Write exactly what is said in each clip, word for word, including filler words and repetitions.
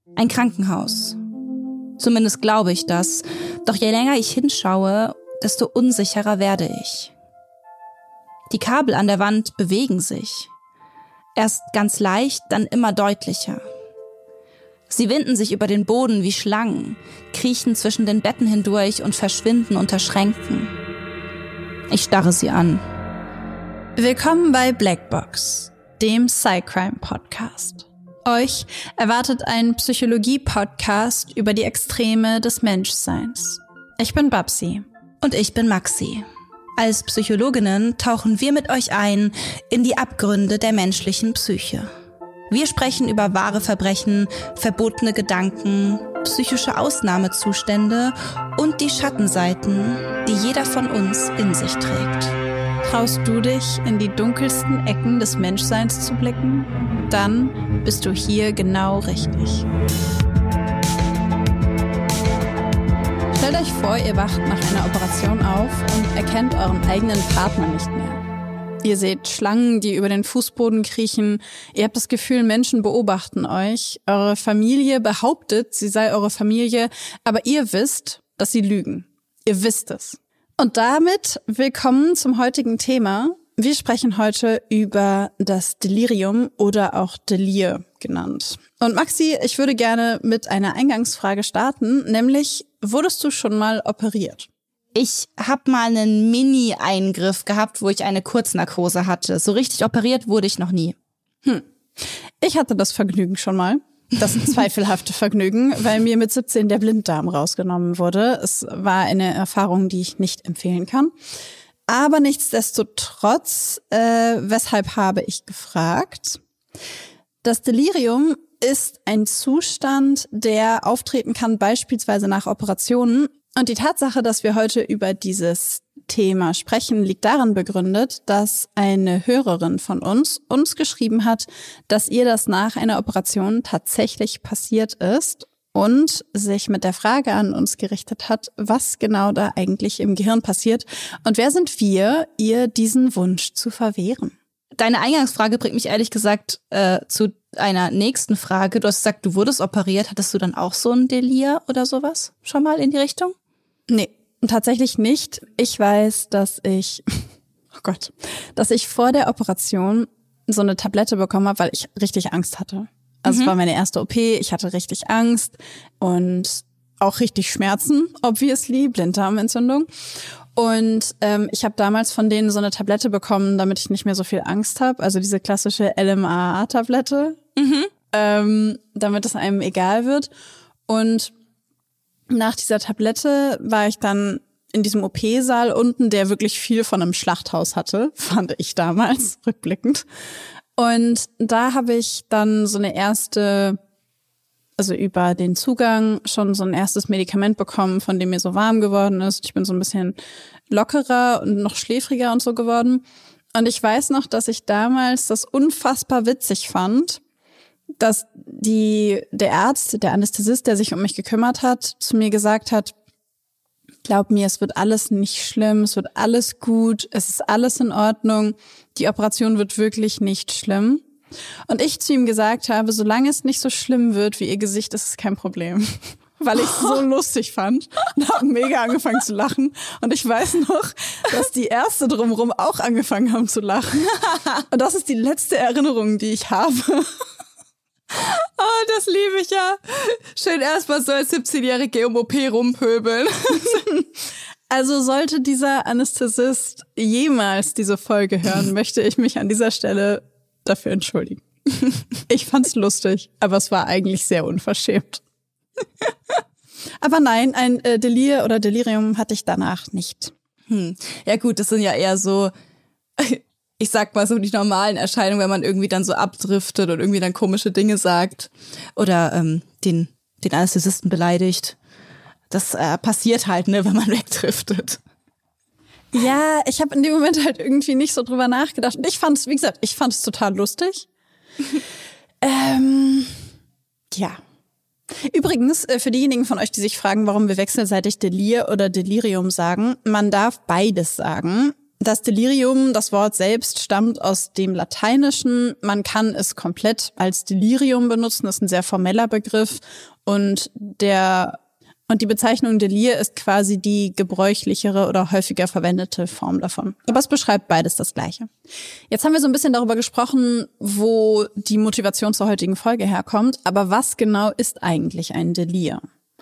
Ein Krankenhaus. Zumindest glaube ich das. Doch je länger ich hinschaue, desto unsicherer werde ich. Die Kabel an der Wand bewegen sich. Erst ganz leicht, dann immer deutlicher. Sie winden sich über den Boden wie Schlangen, kriechen zwischen den Betten hindurch und verschwinden unter Schränken. Ich starre sie an. Willkommen bei Blackbox, dem Psycrime-Podcast. Euch erwartet ein Psychologie-Podcast über die Extreme des Menschseins. Ich bin Babsi. Und ich bin Maxi. Als Psychologinnen tauchen wir mit euch ein in die Abgründe der menschlichen Psyche. Wir sprechen über wahre Verbrechen, verbotene Gedanken, psychische Ausnahmezustände und die Schattenseiten, die jeder von uns in sich trägt. Traust du dich, in die dunkelsten Ecken des Menschseins zu blicken? Dann bist du hier genau richtig. Stellt euch vor, ihr wacht nach einer Operation auf und erkennt euren eigenen Partner nicht mehr. Ihr seht Schlangen, die über den Fußboden kriechen. Ihr habt das Gefühl, Menschen beobachten euch. Eure Familie behauptet, sie sei eure Familie, aber ihr wisst, dass sie lügen. Ihr wisst es. Und damit willkommen zum heutigen Thema. Wir sprechen heute über das Delirium oder auch Delir genannt. Und Maxi, ich würde gerne mit einer Eingangsfrage starten, nämlich, wurdest du schon mal operiert? Ich habe mal einen Mini-Eingriff gehabt, wo ich eine Kurznarkose hatte. So richtig operiert wurde ich noch nie. Hm. Ich hatte das Vergnügen schon mal. Das zweifelhafte Vergnügen, weil mir mit siebzehn der Blinddarm rausgenommen wurde. Es war eine Erfahrung, die ich nicht empfehlen kann. Aber nichtsdestotrotz, äh, weshalb habe ich gefragt? Das Delirium ist ein Zustand, der auftreten kann, beispielsweise nach Operationen. Und die Tatsache, dass wir heute über dieses Thema sprechen, liegt darin begründet, dass eine Hörerin von uns uns geschrieben hat, dass ihr das nach einer Operation tatsächlich passiert ist und sich mit der Frage an uns gerichtet hat, was genau da eigentlich im Gehirn passiert und wer sind wir, ihr diesen Wunsch zu verwehren. Deine Eingangsfrage bringt mich ehrlich gesagt äh, zu einer nächsten Frage. Du hast gesagt, du wurdest operiert. Hattest du dann auch so ein Delir oder sowas schon mal in die Richtung? Nee, tatsächlich nicht. Ich weiß, dass ich, oh Gott, dass ich vor der Operation so eine Tablette bekommen habe, weil ich richtig Angst hatte. Also mhm. Es war meine erste O P, ich hatte richtig Angst und auch richtig Schmerzen, obviously, Blinddarmentzündung. Und ähm, ich habe damals von denen so eine Tablette bekommen, damit ich nicht mehr so viel Angst habe. Also diese klassische L M A A-Tablette, mhm. ähm, damit es einem egal wird. Und nach dieser Tablette war ich dann in diesem O P-Saal unten, der wirklich viel von einem Schlachthaus hatte, fand ich damals, rückblickend. Und da habe ich dann so eine erste, also über den Zugang schon so ein erstes Medikament bekommen, von dem mir so warm geworden ist. Ich bin so ein bisschen lockerer und noch schläfriger und so geworden. Und ich weiß noch, dass ich damals das unfassbar witzig fand, dass die der Arzt, der Anästhesist, der sich um mich gekümmert hat, zu mir gesagt hat, glaub mir, es wird alles nicht schlimm, es wird alles gut, es ist alles in Ordnung, die Operation wird wirklich nicht schlimm. Und ich zu ihm gesagt habe, solange es nicht so schlimm wird wie ihr Gesicht, ist es kein Problem. Weil ich es so lustig fand und habe mega angefangen zu lachen. Und ich weiß noch, dass die Ärzte drumherum auch angefangen haben zu lachen. Und das ist die letzte Erinnerung, die ich habe. Oh, das liebe ich ja. Schön erstmal so als siebzehnjährige um O P rumpöbeln. Also sollte dieser Anästhesist jemals diese Folge hören, möchte ich mich an dieser Stelle dafür entschuldigen. Ich fand's lustig, aber es war eigentlich sehr unverschämt. Aber nein, ein äh, Delir oder Delirium hatte ich danach nicht. Hm. Ja gut, das sind ja eher so, ich sag mal so die normalen Erscheinungen, wenn man irgendwie dann so abdriftet und irgendwie dann komische Dinge sagt oder ähm, den den Anästhesisten beleidigt. Das äh, passiert halt, ne, wenn man wegdriftet. Ja, ich habe in dem Moment halt irgendwie nicht so drüber nachgedacht. Und ich fand es, wie gesagt, ich fand es total lustig. ähm, ja. Übrigens, für diejenigen von euch, die sich fragen, warum wir wechselseitig Delir oder Delirium sagen, man darf beides sagen. Das Delirium, das Wort selbst, stammt aus dem Lateinischen. Man kann es komplett als Delirium benutzen, das ist ein sehr formeller Begriff. Und der und die Bezeichnung Delir ist quasi die gebräuchlichere oder häufiger verwendete Form davon. Aber es beschreibt beides das Gleiche. Jetzt haben wir so ein bisschen darüber gesprochen, wo die Motivation zur heutigen Folge herkommt. Aber was genau ist eigentlich ein Delir?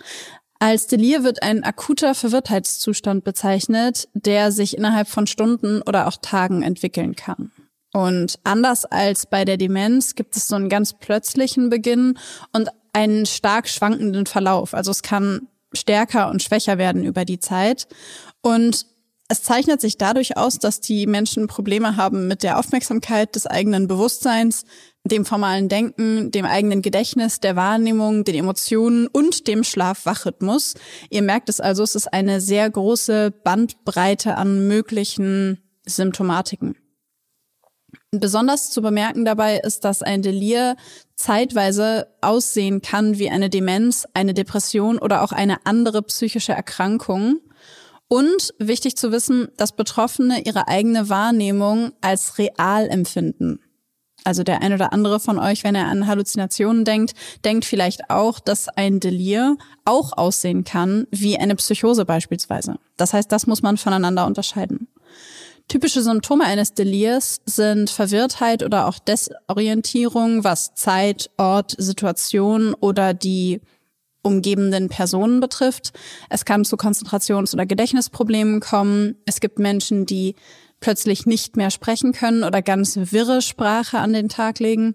Als Delir wird ein akuter Verwirrtheitszustand bezeichnet, der sich innerhalb von Stunden oder auch Tagen entwickeln kann. Und anders als bei der Demenz gibt es so einen ganz plötzlichen Beginn und einen stark schwankenden Verlauf. Also es kann stärker und schwächer werden über die Zeit. Und es zeichnet sich dadurch aus, dass die Menschen Probleme haben mit der Aufmerksamkeit des eigenen Bewusstseins, dem formalen Denken, dem eigenen Gedächtnis, der Wahrnehmung, den Emotionen und dem Schlaf-Wach-Rhythmus. Ihr merkt es also, es ist eine sehr große Bandbreite an möglichen Symptomatiken. Besonders zu bemerken dabei ist, dass ein Delir zeitweise aussehen kann wie eine Demenz, eine Depression oder auch eine andere psychische Erkrankung. Und wichtig zu wissen, dass Betroffene ihre eigene Wahrnehmung als real empfinden. Also der ein oder andere von euch, wenn er an Halluzinationen denkt, denkt vielleicht auch, dass ein Delir auch aussehen kann wie eine Psychose beispielsweise. Das heißt, das muss man voneinander unterscheiden. Typische Symptome eines Delirs sind Verwirrtheit oder auch Desorientierung, was Zeit, Ort, Situation oder die umgebenden Personen betrifft. Es kann zu Konzentrations- oder Gedächtnisproblemen kommen. Es gibt Menschen, die plötzlich nicht mehr sprechen können oder ganz wirre Sprache an den Tag legen.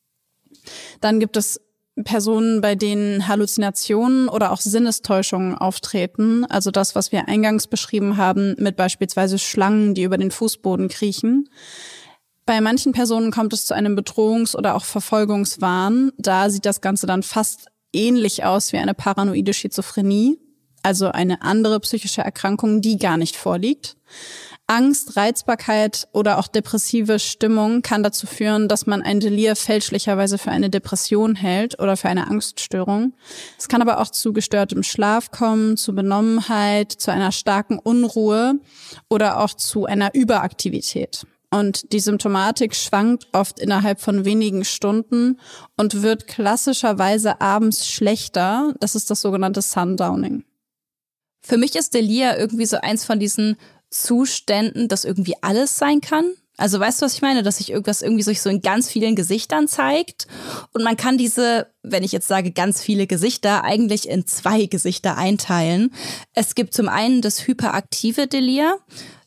Dann gibt es Personen, bei denen Halluzinationen oder auch Sinnestäuschungen auftreten. Also das, was wir eingangs beschrieben haben, mit beispielsweise Schlangen, die über den Fußboden kriechen. Bei manchen Personen kommt es zu einem Bedrohungs- oder auch Verfolgungswahn. Da sieht das Ganze dann fast ähnlich aus wie eine paranoide Schizophrenie, also eine andere psychische Erkrankung, die gar nicht vorliegt. Angst, Reizbarkeit oder auch depressive Stimmung kann dazu führen, dass man ein Delir fälschlicherweise für eine Depression hält oder für eine Angststörung. Es kann aber auch zu gestörtem Schlaf kommen, zu Benommenheit, zu einer starken Unruhe oder auch zu einer Überaktivität. Und die Symptomatik schwankt oft innerhalb von wenigen Stunden und wird klassischerweise abends schlechter. Das ist das sogenannte Sundowning. Für mich ist Delir irgendwie so eins von diesen Zuständen, das irgendwie alles sein kann. Also weißt du, was ich meine? Dass sich irgendwas irgendwie sich so in ganz vielen Gesichtern zeigt. Und man kann diese, wenn ich jetzt sage ganz viele Gesichter, eigentlich in zwei Gesichter einteilen. Es gibt zum einen das hyperaktive Delir.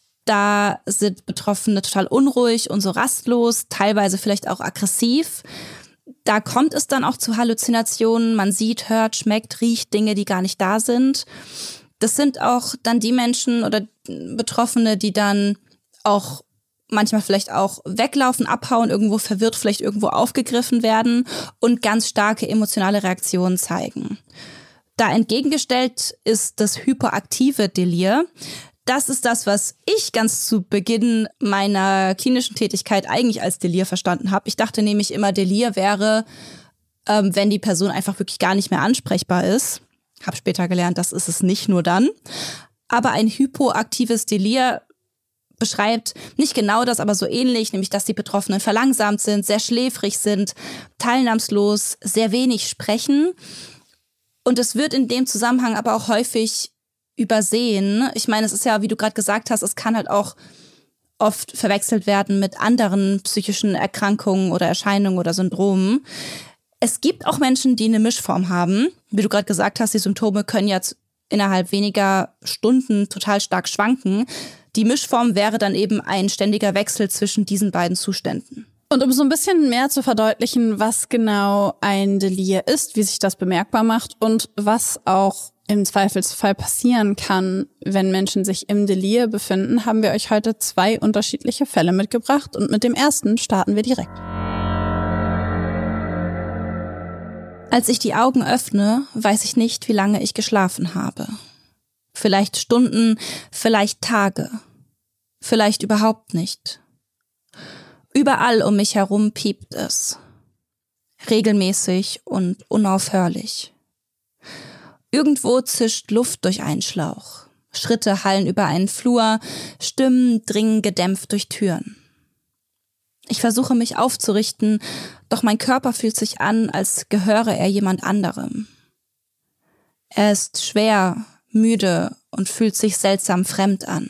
Da sind Betroffene total unruhig und so rastlos, teilweise vielleicht auch aggressiv. Da kommt es dann auch zu Halluzinationen. Man sieht, hört, schmeckt, riecht Dinge, die gar nicht da sind. Das sind auch dann die Menschen oder Betroffene, die dann auch manchmal vielleicht auch weglaufen, abhauen, irgendwo verwirrt, vielleicht irgendwo aufgegriffen werden und ganz starke emotionale Reaktionen zeigen. Da entgegengestellt ist das hyperaktive Delir. Das ist das, was ich ganz zu Beginn meiner klinischen Tätigkeit eigentlich als Delir verstanden habe. Ich dachte nämlich immer, Delir wäre, ähm, wenn die Person einfach wirklich gar nicht mehr ansprechbar ist. Habe später gelernt, das ist es nicht nur dann. Aber ein hypoaktives Delir beschreibt nicht genau das, aber so ähnlich, nämlich dass die Betroffenen verlangsamt sind, sehr schläfrig sind, teilnahmslos, sehr wenig sprechen. Und es wird in dem Zusammenhang aber auch häufig übersehen. Ich meine, es ist ja, wie du gerade gesagt hast, es kann halt auch oft verwechselt werden mit anderen psychischen Erkrankungen oder Erscheinungen oder Syndromen. Es gibt auch Menschen, die eine Mischform haben. Wie du gerade gesagt hast, die Symptome können jetzt innerhalb weniger Stunden total stark schwanken. Die Mischform wäre dann eben ein ständiger Wechsel zwischen diesen beiden Zuständen. Und um so ein bisschen mehr zu verdeutlichen, was genau ein Delir ist, wie sich das bemerkbar macht und was auch im Zweifelsfall passieren kann, wenn Menschen sich im Delir befinden, haben wir euch heute zwei unterschiedliche Fälle mitgebracht und mit dem ersten starten wir direkt. Als ich die Augen öffne, weiß ich nicht, wie lange ich geschlafen habe. Vielleicht Stunden, vielleicht Tage, vielleicht überhaupt nicht. Überall um mich herum piept es. Regelmäßig und unaufhörlich. Irgendwo zischt Luft durch einen Schlauch. Schritte hallen über einen Flur, Stimmen dringen gedämpft durch Türen. Ich versuche mich aufzurichten, doch mein Körper fühlt sich an, als gehöre er jemand anderem. Er ist schwer, müde und fühlt sich seltsam fremd an.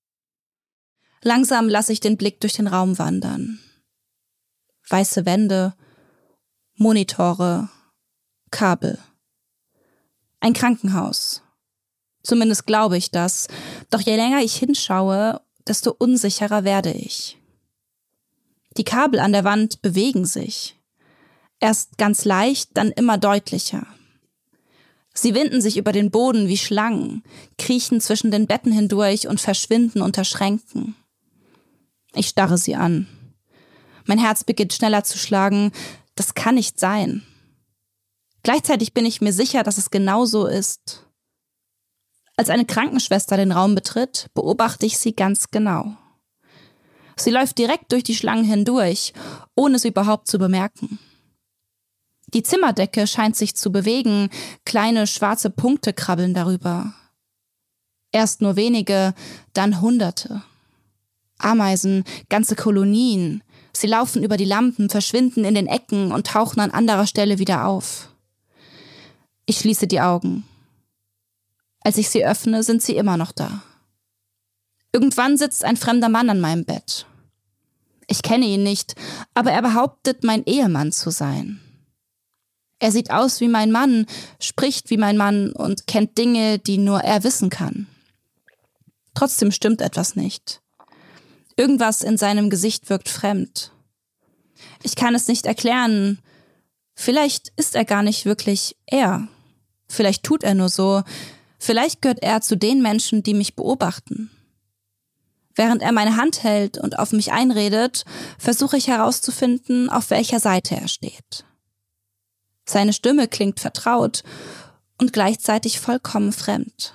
Langsam lasse ich den Blick durch den Raum wandern. Weiße Wände, Monitore, Kabel. Ein Krankenhaus. Zumindest glaube ich das, doch je länger ich hinschaue, desto unsicherer werde ich. Die Kabel an der Wand bewegen sich. Erst ganz leicht, dann immer deutlicher. Sie winden sich über den Boden wie Schlangen, kriechen zwischen den Betten hindurch und verschwinden unter Schränken. Ich starre sie an. Mein Herz beginnt schneller zu schlagen. Das kann nicht sein. Gleichzeitig bin ich mir sicher, dass es genau so ist. Als eine Krankenschwester den Raum betritt, beobachte ich sie ganz genau. Sie läuft direkt durch die Schlangen hindurch, ohne sie überhaupt zu bemerken. Die Zimmerdecke scheint sich zu bewegen, kleine schwarze Punkte krabbeln darüber. Erst nur wenige, dann Hunderte. Ameisen, ganze Kolonien. Sie laufen über die Lampen, verschwinden in den Ecken und tauchen an anderer Stelle wieder auf. Ich schließe die Augen. Als ich sie öffne, sind sie immer noch da. Irgendwann sitzt ein fremder Mann an meinem Bett. Ich kenne ihn nicht, aber er behauptet, mein Ehemann zu sein. Er sieht aus wie mein Mann, spricht wie mein Mann und kennt Dinge, die nur er wissen kann. Trotzdem stimmt etwas nicht. Irgendwas in seinem Gesicht wirkt fremd. Ich kann es nicht erklären. Vielleicht ist er gar nicht wirklich er. Vielleicht tut er nur so. Vielleicht gehört er zu den Menschen, die mich beobachten. Während er meine Hand hält und auf mich einredet, versuche ich herauszufinden, auf welcher Seite er steht. Seine Stimme klingt vertraut und gleichzeitig vollkommen fremd.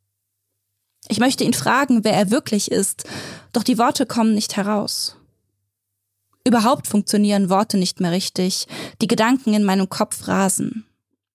Ich möchte ihn fragen, wer er wirklich ist, doch die Worte kommen nicht heraus. Überhaupt funktionieren Worte nicht mehr richtig, die Gedanken in meinem Kopf rasen.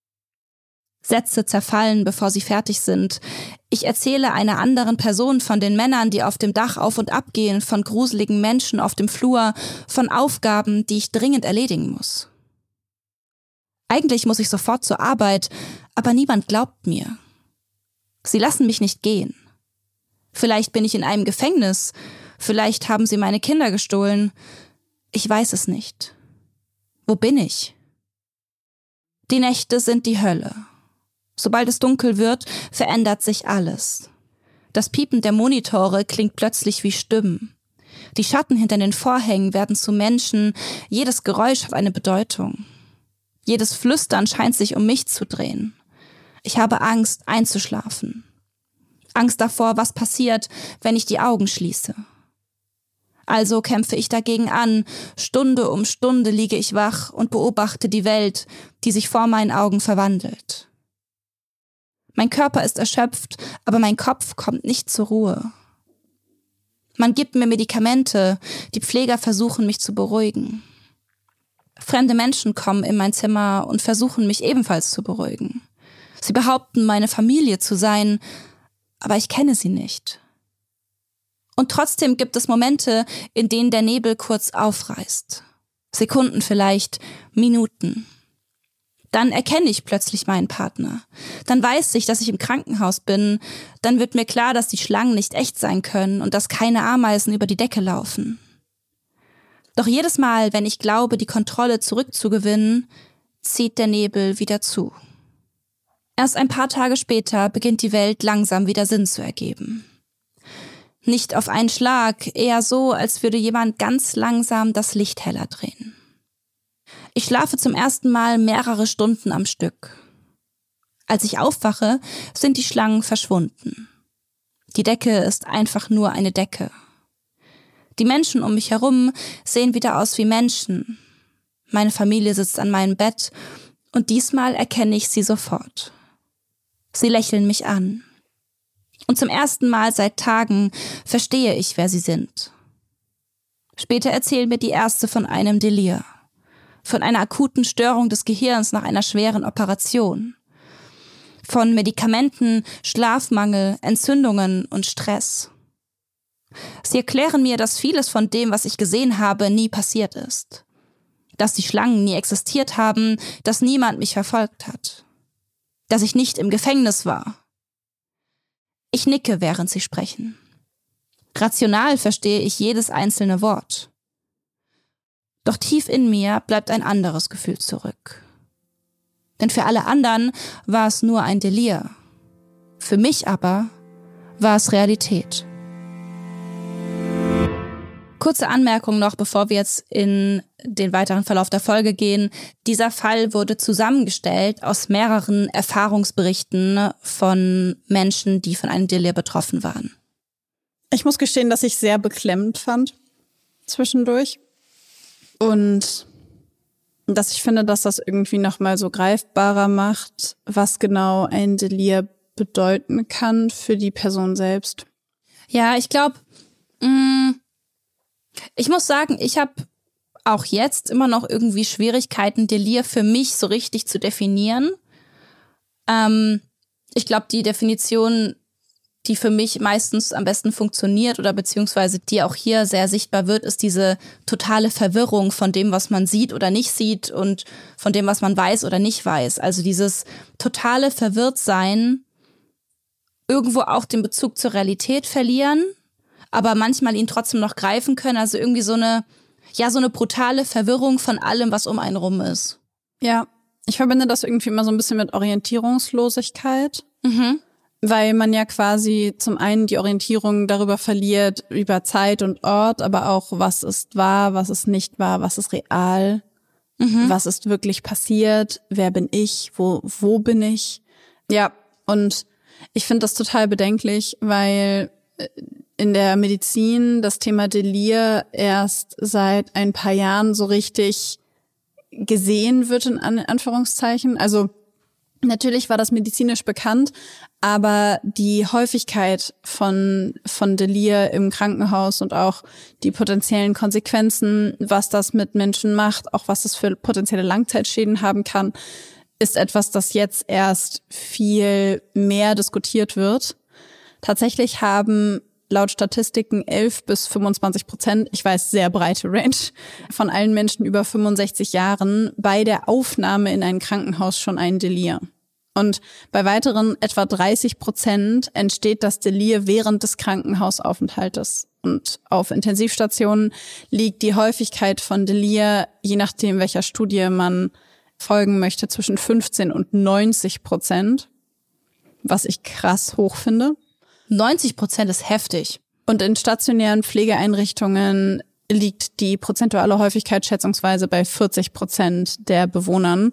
Sätze zerfallen, bevor sie fertig sind. Ich erzähle einer anderen Person von den Männern, die auf dem Dach auf und ab gehen, von gruseligen Menschen auf dem Flur, von Aufgaben, die ich dringend erledigen muss. Eigentlich muss ich sofort zur Arbeit, aber niemand glaubt mir. Sie lassen mich nicht gehen. Vielleicht bin ich in einem Gefängnis, vielleicht haben sie meine Kinder gestohlen. Ich weiß es nicht. Wo bin ich? Die Nächte sind die Hölle. Sobald es dunkel wird, verändert sich alles. Das Piepen der Monitore klingt plötzlich wie Stimmen. Die Schatten hinter den Vorhängen werden zu Menschen, jedes Geräusch hat eine Bedeutung. Jedes Flüstern scheint sich um mich zu drehen. Ich habe Angst, einzuschlafen. Angst davor, was passiert, wenn ich die Augen schließe. Also kämpfe ich dagegen an. Stunde um Stunde liege ich wach und beobachte die Welt, die sich vor meinen Augen verwandelt. Mein Körper ist erschöpft, aber mein Kopf kommt nicht zur Ruhe. Man gibt mir Medikamente, die Pfleger versuchen mich zu beruhigen. Fremde Menschen kommen in mein Zimmer und versuchen mich ebenfalls zu beruhigen. Sie behaupten, meine Familie zu sein, aber ich kenne sie nicht. Und trotzdem gibt es Momente, in denen der Nebel kurz aufreißt. Sekunden vielleicht, Minuten. Dann erkenne ich plötzlich meinen Partner. Dann weiß ich, dass ich im Krankenhaus bin. Dann wird mir klar, dass die Schlangen nicht echt sein können und dass keine Ameisen über die Decke laufen. Doch jedes Mal, wenn ich glaube, die Kontrolle zurückzugewinnen, zieht der Nebel wieder zu. Erst ein paar Tage später beginnt die Welt langsam wieder Sinn zu ergeben. Nicht auf einen Schlag, eher so, als würde jemand ganz langsam das Licht heller drehen. Ich schlafe zum ersten Mal mehrere Stunden am Stück. Als ich aufwache, sind die Schlangen verschwunden. Die Decke ist einfach nur eine Decke. Die Menschen um mich herum sehen wieder aus wie Menschen. Meine Familie sitzt an meinem Bett und diesmal erkenne ich sie sofort. Sie lächeln mich an. Und zum ersten Mal seit Tagen verstehe ich, wer sie sind. Später erzählen mir die Ärzte von einem Delir, von einer akuten Störung des Gehirns nach einer schweren Operation. von Medikamenten, Schlafmangel, Entzündungen und Stress. Sie erklären mir, dass vieles von dem, was ich gesehen habe, nie passiert ist. Dass die Schlangen nie existiert haben, dass niemand mich verfolgt hat. Dass ich nicht im Gefängnis war. Ich nicke, während sie sprechen. Rational verstehe ich jedes einzelne Wort. Doch tief in mir bleibt ein anderes Gefühl zurück. Denn für alle anderen war es nur ein Delir. Für mich aber war es Realität. Kurze Anmerkung noch, bevor wir jetzt in den weiteren Verlauf der Folge gehen. Dieser Fall wurde zusammengestellt aus mehreren Erfahrungsberichten von Menschen, die von einem Delir betroffen waren. Ich muss gestehen, dass ich sehr beklemmend fand zwischendurch. Und dass ich finde, dass das irgendwie nochmal so greifbarer macht, was genau ein Delir bedeuten kann für die Person selbst. Ja, ich glaube, ich muss sagen, ich habe auch jetzt immer noch irgendwie Schwierigkeiten, Delir für mich so richtig zu definieren. Ähm, ich glaube, die Definition, die für mich meistens am besten funktioniert oder beziehungsweise die auch hier sehr sichtbar wird, ist diese totale Verwirrung von dem, was man sieht oder nicht sieht und von dem, was man weiß oder nicht weiß. Also dieses totale Verwirrtsein, irgendwo auch den Bezug zur Realität verlieren, aber manchmal ihn trotzdem noch greifen können. Also irgendwie so eine, ja, so eine brutale Verwirrung von allem, was um einen rum ist. Ja, ich verbinde das irgendwie immer so ein bisschen mit Orientierungslosigkeit. Mhm. Weil man ja quasi zum einen die Orientierung darüber verliert, über Zeit und Ort, aber auch, was ist wahr, was ist nicht wahr, was ist real, mhm. was ist wirklich passiert, wer bin ich, wo, wo bin ich. Ja, und ich finde das total bedenklich, weil in der Medizin das Thema Delir erst seit ein paar Jahren so richtig gesehen wird, in Anführungszeichen. Also natürlich war das medizinisch bekannt, aber die Häufigkeit von von Delir im Krankenhaus und auch die potenziellen Konsequenzen, was das mit Menschen macht, auch was das für potenzielle Langzeitschäden haben kann, ist etwas, das jetzt erst viel mehr diskutiert wird. Tatsächlich haben laut Statistiken elf bis fünfundzwanzig Prozent, ich weiß, sehr breite Range, von allen Menschen über fünfundsechzig Jahren bei der Aufnahme in ein Krankenhaus schon ein Delir. Und bei weiteren etwa dreißig Prozent entsteht das Delir während des Krankenhausaufenthaltes. Und auf Intensivstationen liegt die Häufigkeit von Delir, je nachdem welcher Studie man folgen möchte, zwischen fünfzehn und neunzig Prozent, was ich krass hoch finde. neunzig Prozent ist heftig. Und in stationären Pflegeeinrichtungen liegt die prozentuale Häufigkeit schätzungsweise bei vierzig Prozent der Bewohnern,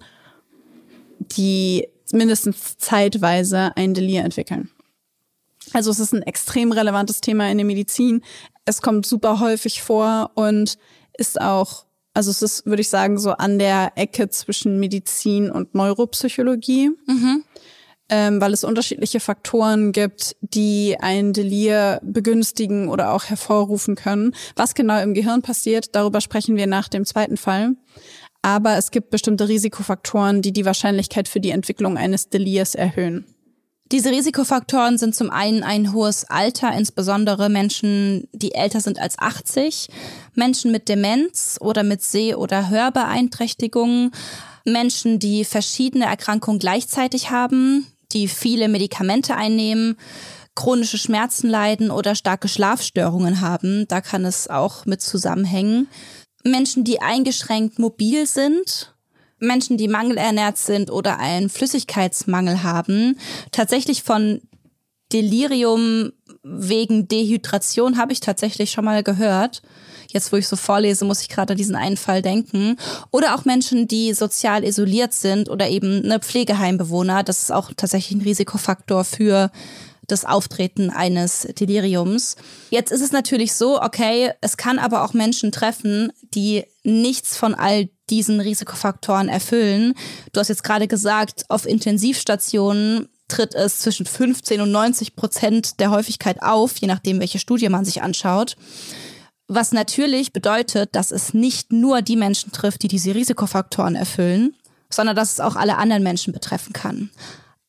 die mindestens zeitweise ein Delir entwickeln. Also es ist ein extrem relevantes Thema in der Medizin. Es kommt super häufig vor und ist auch, also es ist, würde ich sagen, so an der Ecke zwischen Medizin und Neuropsychologie. Mhm. Ähm, weil es unterschiedliche Faktoren gibt, die ein Delir begünstigen oder auch hervorrufen können. Was genau im Gehirn passiert, darüber sprechen wir nach dem zweiten Fall. Aber es gibt bestimmte Risikofaktoren, die die Wahrscheinlichkeit für die Entwicklung eines Delirs erhöhen. Diese Risikofaktoren sind zum einen ein hohes Alter, insbesondere Menschen, die älter sind als achtzig, Menschen mit Demenz oder mit Seh- oder Hörbeeinträchtigungen, Menschen, die verschiedene Erkrankungen gleichzeitig haben, die viele Medikamente einnehmen, chronische Schmerzen leiden oder starke Schlafstörungen haben. Da kann es auch mit zusammenhängen. Menschen, die eingeschränkt mobil sind, Menschen, die mangelernährt sind oder einen Flüssigkeitsmangel haben. Tatsächlich von Delirium wegen Dehydration habe ich tatsächlich schon mal gehört. Jetzt, wo ich so vorlese, muss ich gerade an diesen einen Fall denken. Oder auch Menschen, die sozial isoliert sind oder eben eine Pflegeheimbewohner. Das ist auch tatsächlich ein Risikofaktor für das Auftreten eines Deliriums. Jetzt ist es natürlich so, okay, es kann aber auch Menschen treffen, die nichts von all diesen Risikofaktoren erfüllen. Du hast jetzt gerade gesagt, auf Intensivstationen tritt es zwischen fünfzehn und neunzig Prozent der Häufigkeit auf, je nachdem, welche Studie man sich anschaut. Was natürlich bedeutet, dass es nicht nur die Menschen trifft, die diese Risikofaktoren erfüllen, sondern dass es auch alle anderen Menschen betreffen kann.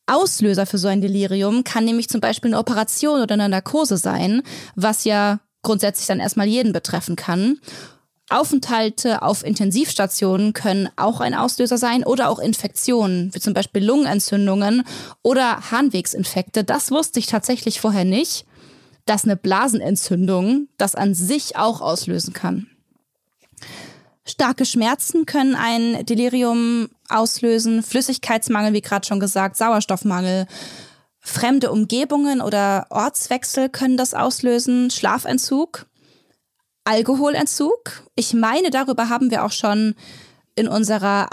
Auslöser für so ein Delirium kann nämlich zum Beispiel eine Operation oder eine Narkose sein, was ja grundsätzlich dann erstmal jeden betreffen kann. Aufenthalte auf Intensivstationen können auch ein Auslöser sein oder auch Infektionen, wie zum Beispiel Lungenentzündungen oder Harnwegsinfekte. Das wusste ich tatsächlich vorher nicht, dass eine Blasenentzündung das an sich auch auslösen kann. Starke Schmerzen können ein Delirium auslösen, Flüssigkeitsmangel, wie gerade schon gesagt, Sauerstoffmangel, fremde Umgebungen oder Ortswechsel können das auslösen, Schlafentzug, Alkoholentzug. Ich meine, darüber haben wir auch schon in unserer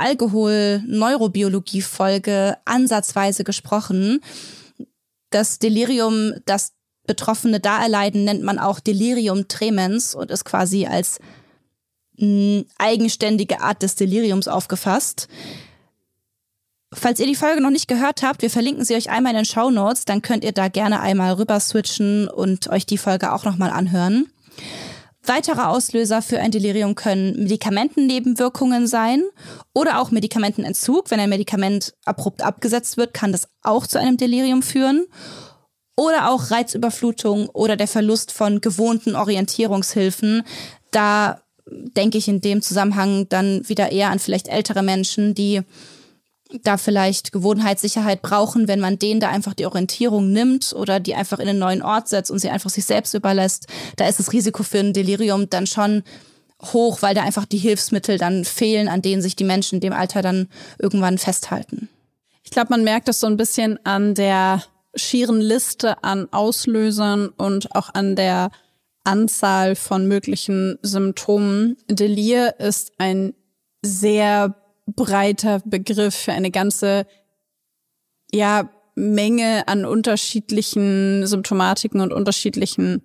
Alkohol-Neurobiologie-Folge ansatzweise gesprochen. Das Delirium, das Betroffene da erleiden, nennt man auch Delirium tremens und ist quasi als mh, eigenständige Art des Deliriums aufgefasst. Falls ihr die Folge noch nicht gehört habt, wir verlinken sie euch einmal in den Shownotes, dann könnt ihr da gerne einmal rüber switchen und euch die Folge auch nochmal anhören. Weitere Auslöser für ein Delirium können Medikamentennebenwirkungen sein oder auch Medikamentenentzug. Wenn ein Medikament abrupt abgesetzt wird, kann das auch zu einem Delirium führen. Oder auch Reizüberflutung oder der Verlust von gewohnten Orientierungshilfen. Da denke ich in dem Zusammenhang dann wieder eher an vielleicht ältere Menschen, die da vielleicht Gewohnheitssicherheit brauchen, wenn man denen da einfach die Orientierung nimmt oder die einfach in einen neuen Ort setzt und sie einfach sich selbst überlässt. Da ist das Risiko für ein Delirium dann schon hoch, weil da einfach die Hilfsmittel dann fehlen, an denen sich die Menschen in dem Alter dann irgendwann festhalten. Ich glaube, man merkt das so ein bisschen an der schieren Liste an Auslösern und auch an der Anzahl von möglichen Symptomen. Delir ist ein sehr breiter Begriff für eine ganze ja Menge an unterschiedlichen Symptomatiken und unterschiedlichen,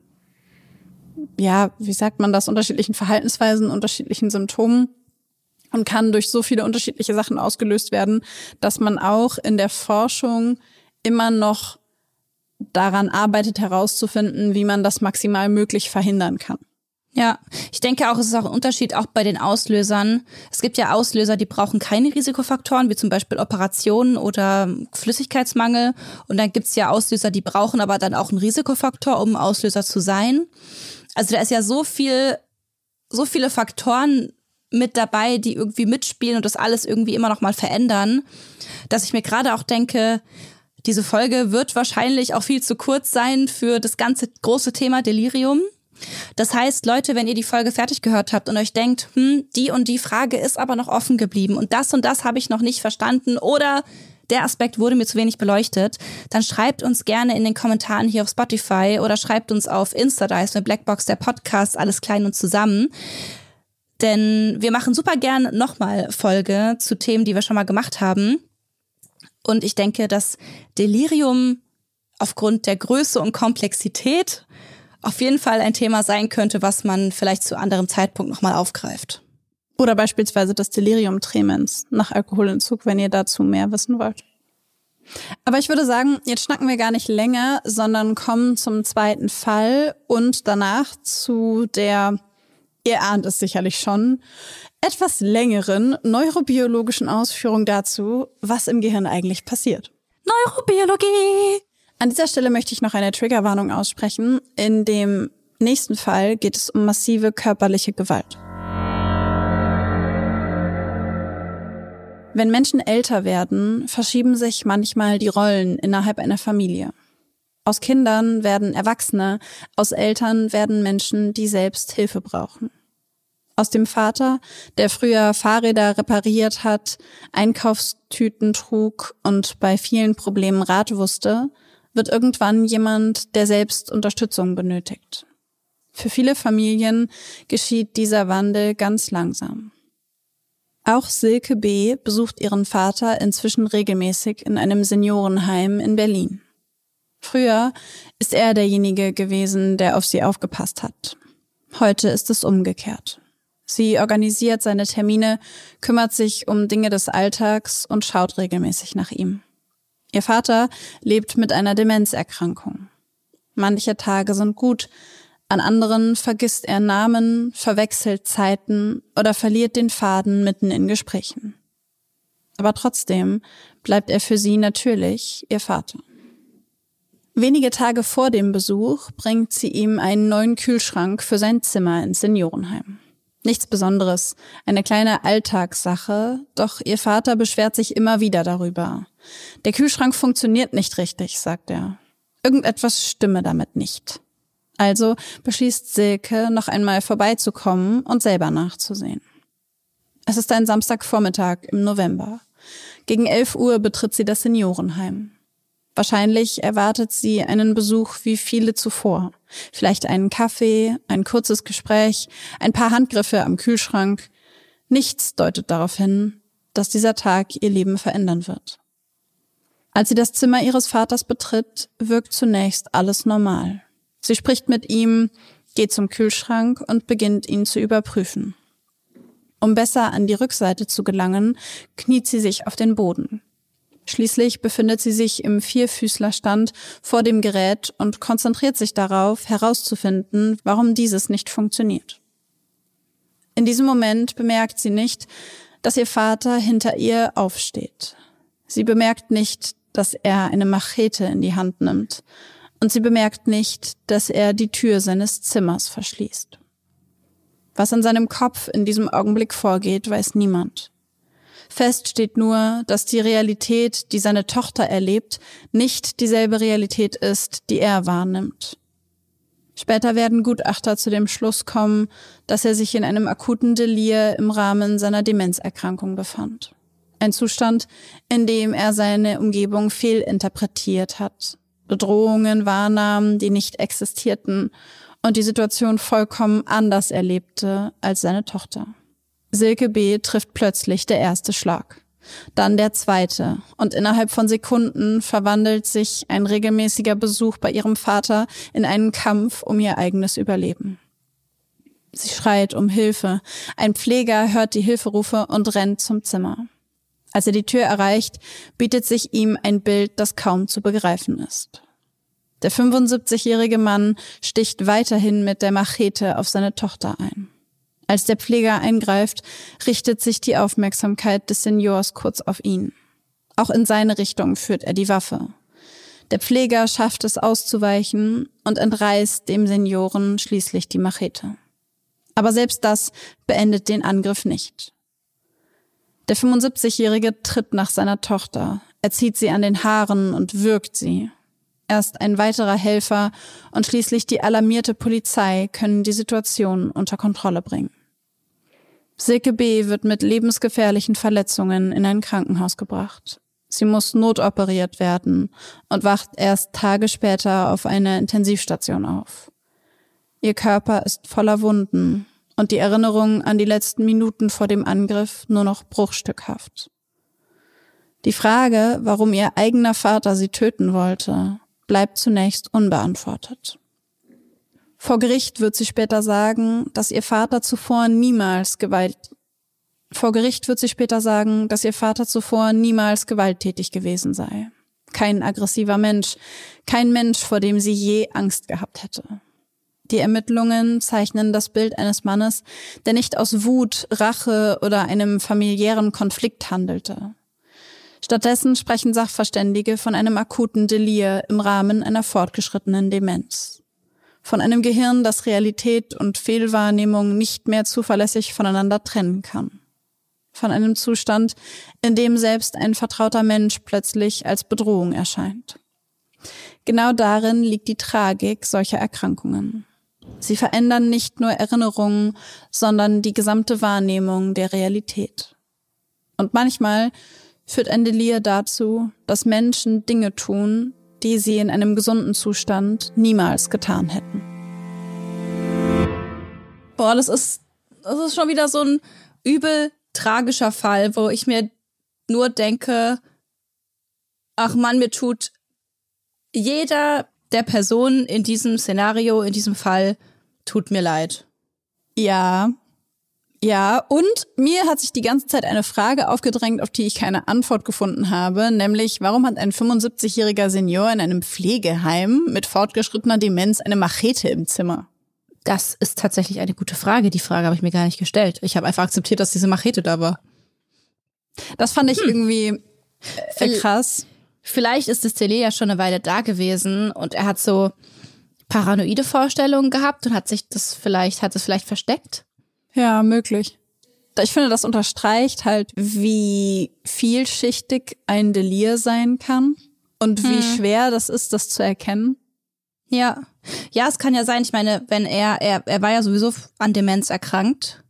ja, wie sagt man das, unterschiedlichen Verhaltensweisen, unterschiedlichen Symptomen und kann durch so viele unterschiedliche Sachen ausgelöst werden, dass man auch in der Forschung immer noch daran arbeitet, herauszufinden, wie man das maximal möglich verhindern kann. Ja, ich denke auch, es ist auch ein Unterschied auch bei den Auslösern. Es gibt ja Auslöser, die brauchen keine Risikofaktoren, wie zum Beispiel Operationen oder Flüssigkeitsmangel. Und dann gibt's ja Auslöser, die brauchen aber dann auch einen Risikofaktor, um Auslöser zu sein. Also da ist ja so viel, so viele Faktoren mit dabei, die irgendwie mitspielen und das alles irgendwie immer noch mal verändern, dass ich mir gerade auch denke, diese Folge wird wahrscheinlich auch viel zu kurz sein für das ganze große Thema Delirium. Das heißt, Leute, wenn ihr die Folge fertig gehört habt und euch denkt, hm, die und die Frage ist aber noch offen geblieben und das und das habe ich noch nicht verstanden oder der Aspekt wurde mir zu wenig beleuchtet, dann schreibt uns gerne in den Kommentaren hier auf Spotify oder schreibt uns auf Insta, da heißt eine Blackbox der Podcast, alles klein und zusammen. Denn wir machen super gern nochmal Folge zu Themen, die wir schon mal gemacht haben. Und ich denke, dass Delirium aufgrund der Größe und Komplexität auf jeden Fall ein Thema sein könnte, was man vielleicht zu anderem Zeitpunkt nochmal aufgreift. Oder beispielsweise das Delirium tremens nach Alkoholentzug, wenn ihr dazu mehr wissen wollt. Aber ich würde sagen, jetzt schnacken wir gar nicht länger, sondern kommen zum zweiten Fall und danach zu der, ihr ahnt es sicherlich schon, etwas längeren neurobiologischen Ausführung dazu, was im Gehirn eigentlich passiert. Neurobiologie! An dieser Stelle möchte ich noch eine Triggerwarnung aussprechen. In dem nächsten Fall geht es um massive körperliche Gewalt. Wenn Menschen älter werden, verschieben sich manchmal die Rollen innerhalb einer Familie. Aus Kindern werden Erwachsene, aus Eltern werden Menschen, die selbst Hilfe brauchen. Aus dem Vater, der früher Fahrräder repariert hat, Einkaufstüten trug und bei vielen Problemen Rat wusste, wird irgendwann jemand, der selbst Unterstützung benötigt. Für viele Familien geschieht dieser Wandel ganz langsam. Auch Silke B. besucht ihren Vater inzwischen regelmäßig in einem Seniorenheim in Berlin. Früher ist er derjenige gewesen, der auf sie aufgepasst hat. Heute ist es umgekehrt. Sie organisiert seine Termine, kümmert sich um Dinge des Alltags und schaut regelmäßig nach ihm. Ihr Vater lebt mit einer Demenzerkrankung. Manche Tage sind gut, an anderen vergisst er Namen, verwechselt Zeiten oder verliert den Faden mitten in Gesprächen. Aber trotzdem bleibt er für sie natürlich ihr Vater. Wenige Tage vor dem Besuch bringt sie ihm einen neuen Kühlschrank für sein Zimmer ins Seniorenheim. Nichts Besonderes, eine kleine Alltagssache, doch ihr Vater beschwert sich immer wieder darüber. Der Kühlschrank funktioniert nicht richtig, sagt er. Irgendetwas stimme damit nicht. Also beschließt Silke, noch einmal vorbeizukommen und selber nachzusehen. Es ist ein Samstagvormittag im November. Gegen elf Uhr betritt sie das Seniorenheim. Wahrscheinlich erwartet sie einen Besuch wie viele zuvor. Vielleicht einen Kaffee, ein kurzes Gespräch, ein paar Handgriffe am Kühlschrank. Nichts deutet darauf hin, dass dieser Tag ihr Leben verändern wird. Als sie das Zimmer ihres Vaters betritt, wirkt zunächst alles normal. Sie spricht mit ihm, geht zum Kühlschrank und beginnt, ihn zu überprüfen. Um besser an die Rückseite zu gelangen, kniet sie sich auf den Boden. Schließlich befindet sie sich im Vierfüßlerstand vor dem Gerät und konzentriert sich darauf, herauszufinden, warum dieses nicht funktioniert. In diesem Moment bemerkt sie nicht, dass ihr Vater hinter ihr aufsteht. Sie bemerkt nicht, dass er eine Machete in die Hand nimmt. Und sie bemerkt nicht, dass er die Tür seines Zimmers verschließt. Was in seinem Kopf in diesem Augenblick vorgeht, weiß niemand. Fest steht nur, dass die Realität, die seine Tochter erlebt, nicht dieselbe Realität ist, die er wahrnimmt. Später werden Gutachter zu dem Schluss kommen, dass er sich in einem akuten Delir im Rahmen seiner Demenzerkrankung befand. Ein Zustand, in dem er seine Umgebung fehlinterpretiert hat, Bedrohungen wahrnahm, die nicht existierten und die Situation vollkommen anders erlebte als seine Tochter. Silke B. trifft plötzlich der erste Schlag, dann der zweite und innerhalb von Sekunden verwandelt sich ein regelmäßiger Besuch bei ihrem Vater in einen Kampf um ihr eigenes Überleben. Sie schreit um Hilfe, ein Pfleger hört die Hilferufe und rennt zum Zimmer. Als er die Tür erreicht, bietet sich ihm ein Bild, das kaum zu begreifen ist. Der fünfundsiebzigjährige Mann sticht weiterhin mit der Machete auf seine Tochter ein. Als der Pfleger eingreift, richtet sich die Aufmerksamkeit des Seniors kurz auf ihn. Auch in seine Richtung führt er die Waffe. Der Pfleger schafft es auszuweichen und entreißt dem Senioren schließlich die Machete. Aber selbst das beendet den Angriff nicht. Der fünfundsiebzigjährige tritt nach seiner Tochter. Er zieht sie an den Haaren und würgt sie. Erst ein weiterer Helfer und schließlich die alarmierte Polizei können die Situation unter Kontrolle bringen. Silke B. wird mit lebensgefährlichen Verletzungen in ein Krankenhaus gebracht. Sie muss notoperiert werden und wacht erst Tage später auf einer Intensivstation auf. Ihr Körper ist voller Wunden und die Erinnerung an die letzten Minuten vor dem Angriff nur noch bruchstückhaft. Die Frage, warum ihr eigener Vater sie töten wollte, bleibt zunächst unbeantwortet. Vor Gericht wird sie später sagen, dass ihr Vater zuvor niemals Gewalt Vor Gericht wird sie später sagen, dass ihr Vater zuvor niemals gewalttätig gewesen sei. Kein aggressiver Mensch, kein Mensch, vor dem sie je Angst gehabt hätte. Die Ermittlungen zeichnen das Bild eines Mannes, der nicht aus Wut, Rache oder einem familiären Konflikt handelte. Stattdessen sprechen Sachverständige von einem akuten Delir im Rahmen einer fortgeschrittenen Demenz. Von einem Gehirn, das Realität und Fehlwahrnehmung nicht mehr zuverlässig voneinander trennen kann. Von einem Zustand, in dem selbst ein vertrauter Mensch plötzlich als Bedrohung erscheint. Genau darin liegt die Tragik solcher Erkrankungen. Sie verändern nicht nur Erinnerungen, sondern die gesamte Wahrnehmung der Realität. Und manchmal führt ein Delir dazu, dass Menschen Dinge tun, die sie in einem gesunden Zustand niemals getan hätten. Boah, das ist, das ist schon wieder so ein übel tragischer Fall, wo ich mir nur denke, ach Mann, mir tut jeder der Personen in diesem Szenario, in diesem Fall, tut mir leid. Ja, ja, und mir hat sich die ganze Zeit eine Frage aufgedrängt, auf die ich keine Antwort gefunden habe, nämlich, warum hat ein fünfundsiebzigjähriger Senior in einem Pflegeheim mit fortgeschrittener Demenz eine Machete im Zimmer? Das ist tatsächlich eine gute Frage. Die Frage habe ich mir gar nicht gestellt. Ich habe einfach akzeptiert, dass diese Machete da war. Das fand ich hm. irgendwie äh, krass. Vielleicht ist das Delir ja schon eine Weile da gewesen und er hat so paranoide Vorstellungen gehabt und hat sich das vielleicht, hat es vielleicht versteckt. Ja, möglich. Ich finde, das unterstreicht halt, wie vielschichtig ein Delir sein kann und wie hm. schwer das ist, das zu erkennen. Ja, ja, es kann ja sein, ich meine, wenn er, er, er war ja sowieso an Demenz erkrankt,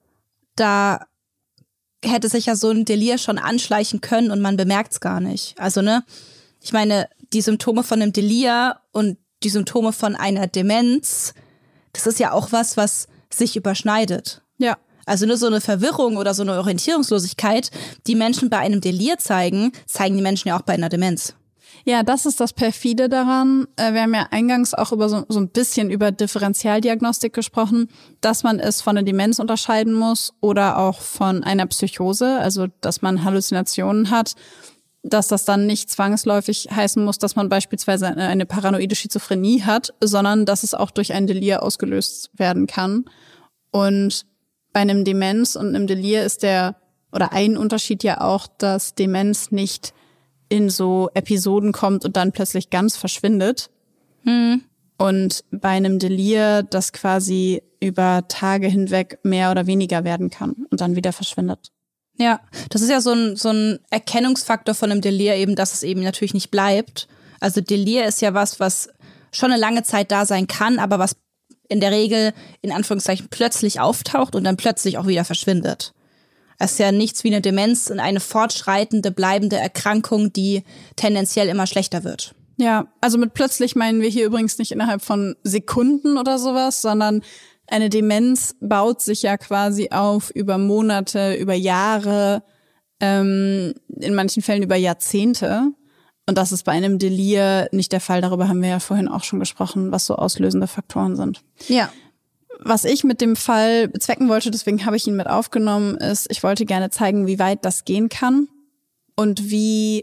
da hätte sich ja so ein Delir schon anschleichen können und man bemerkt es gar nicht. Also, ne, ich meine, die Symptome von einem Delir und die Symptome von einer Demenz, das ist ja auch was, was sich überschneidet. Ja. Also nur so eine Verwirrung oder so eine Orientierungslosigkeit, die Menschen bei einem Delir zeigen, zeigen die Menschen ja auch bei einer Demenz. Ja, das ist das Perfide daran. Wir haben ja eingangs auch über so, so ein bisschen über Differentialdiagnostik gesprochen, dass man es von einer Demenz unterscheiden muss oder auch von einer Psychose, also dass man Halluzinationen hat, dass das dann nicht zwangsläufig heißen muss, dass man beispielsweise eine, eine paranoide Schizophrenie hat, sondern dass es auch durch ein Delir ausgelöst werden kann. Und bei einem Demenz und einem Delir ist der, oder ein Unterschied ja auch, dass Demenz nicht in so Episoden kommt und dann plötzlich ganz verschwindet. Hm. Und bei einem Delir das quasi über Tage hinweg mehr oder weniger werden kann und dann wieder verschwindet. Ja, das ist ja so ein, so ein Erkennungsfaktor von einem Delir eben, dass es eben natürlich nicht bleibt. Also Delir ist ja was, was schon eine lange Zeit da sein kann, aber was in der Regel in Anführungszeichen plötzlich auftaucht und dann plötzlich auch wieder verschwindet. Es ist ja nichts wie eine Demenz und eine fortschreitende, bleibende Erkrankung, die tendenziell immer schlechter wird. Ja, also mit plötzlich meinen wir hier übrigens nicht innerhalb von Sekunden oder sowas, sondern eine Demenz baut sich ja quasi auf über Monate, über Jahre, ähm, in manchen Fällen über Jahrzehnte. Und das ist bei einem Delir nicht der Fall. Darüber haben wir ja vorhin auch schon gesprochen, was so auslösende Faktoren sind. Ja. Was ich mit dem Fall bezwecken wollte, deswegen habe ich ihn mit aufgenommen, ist, ich wollte gerne zeigen, wie weit das gehen kann und wie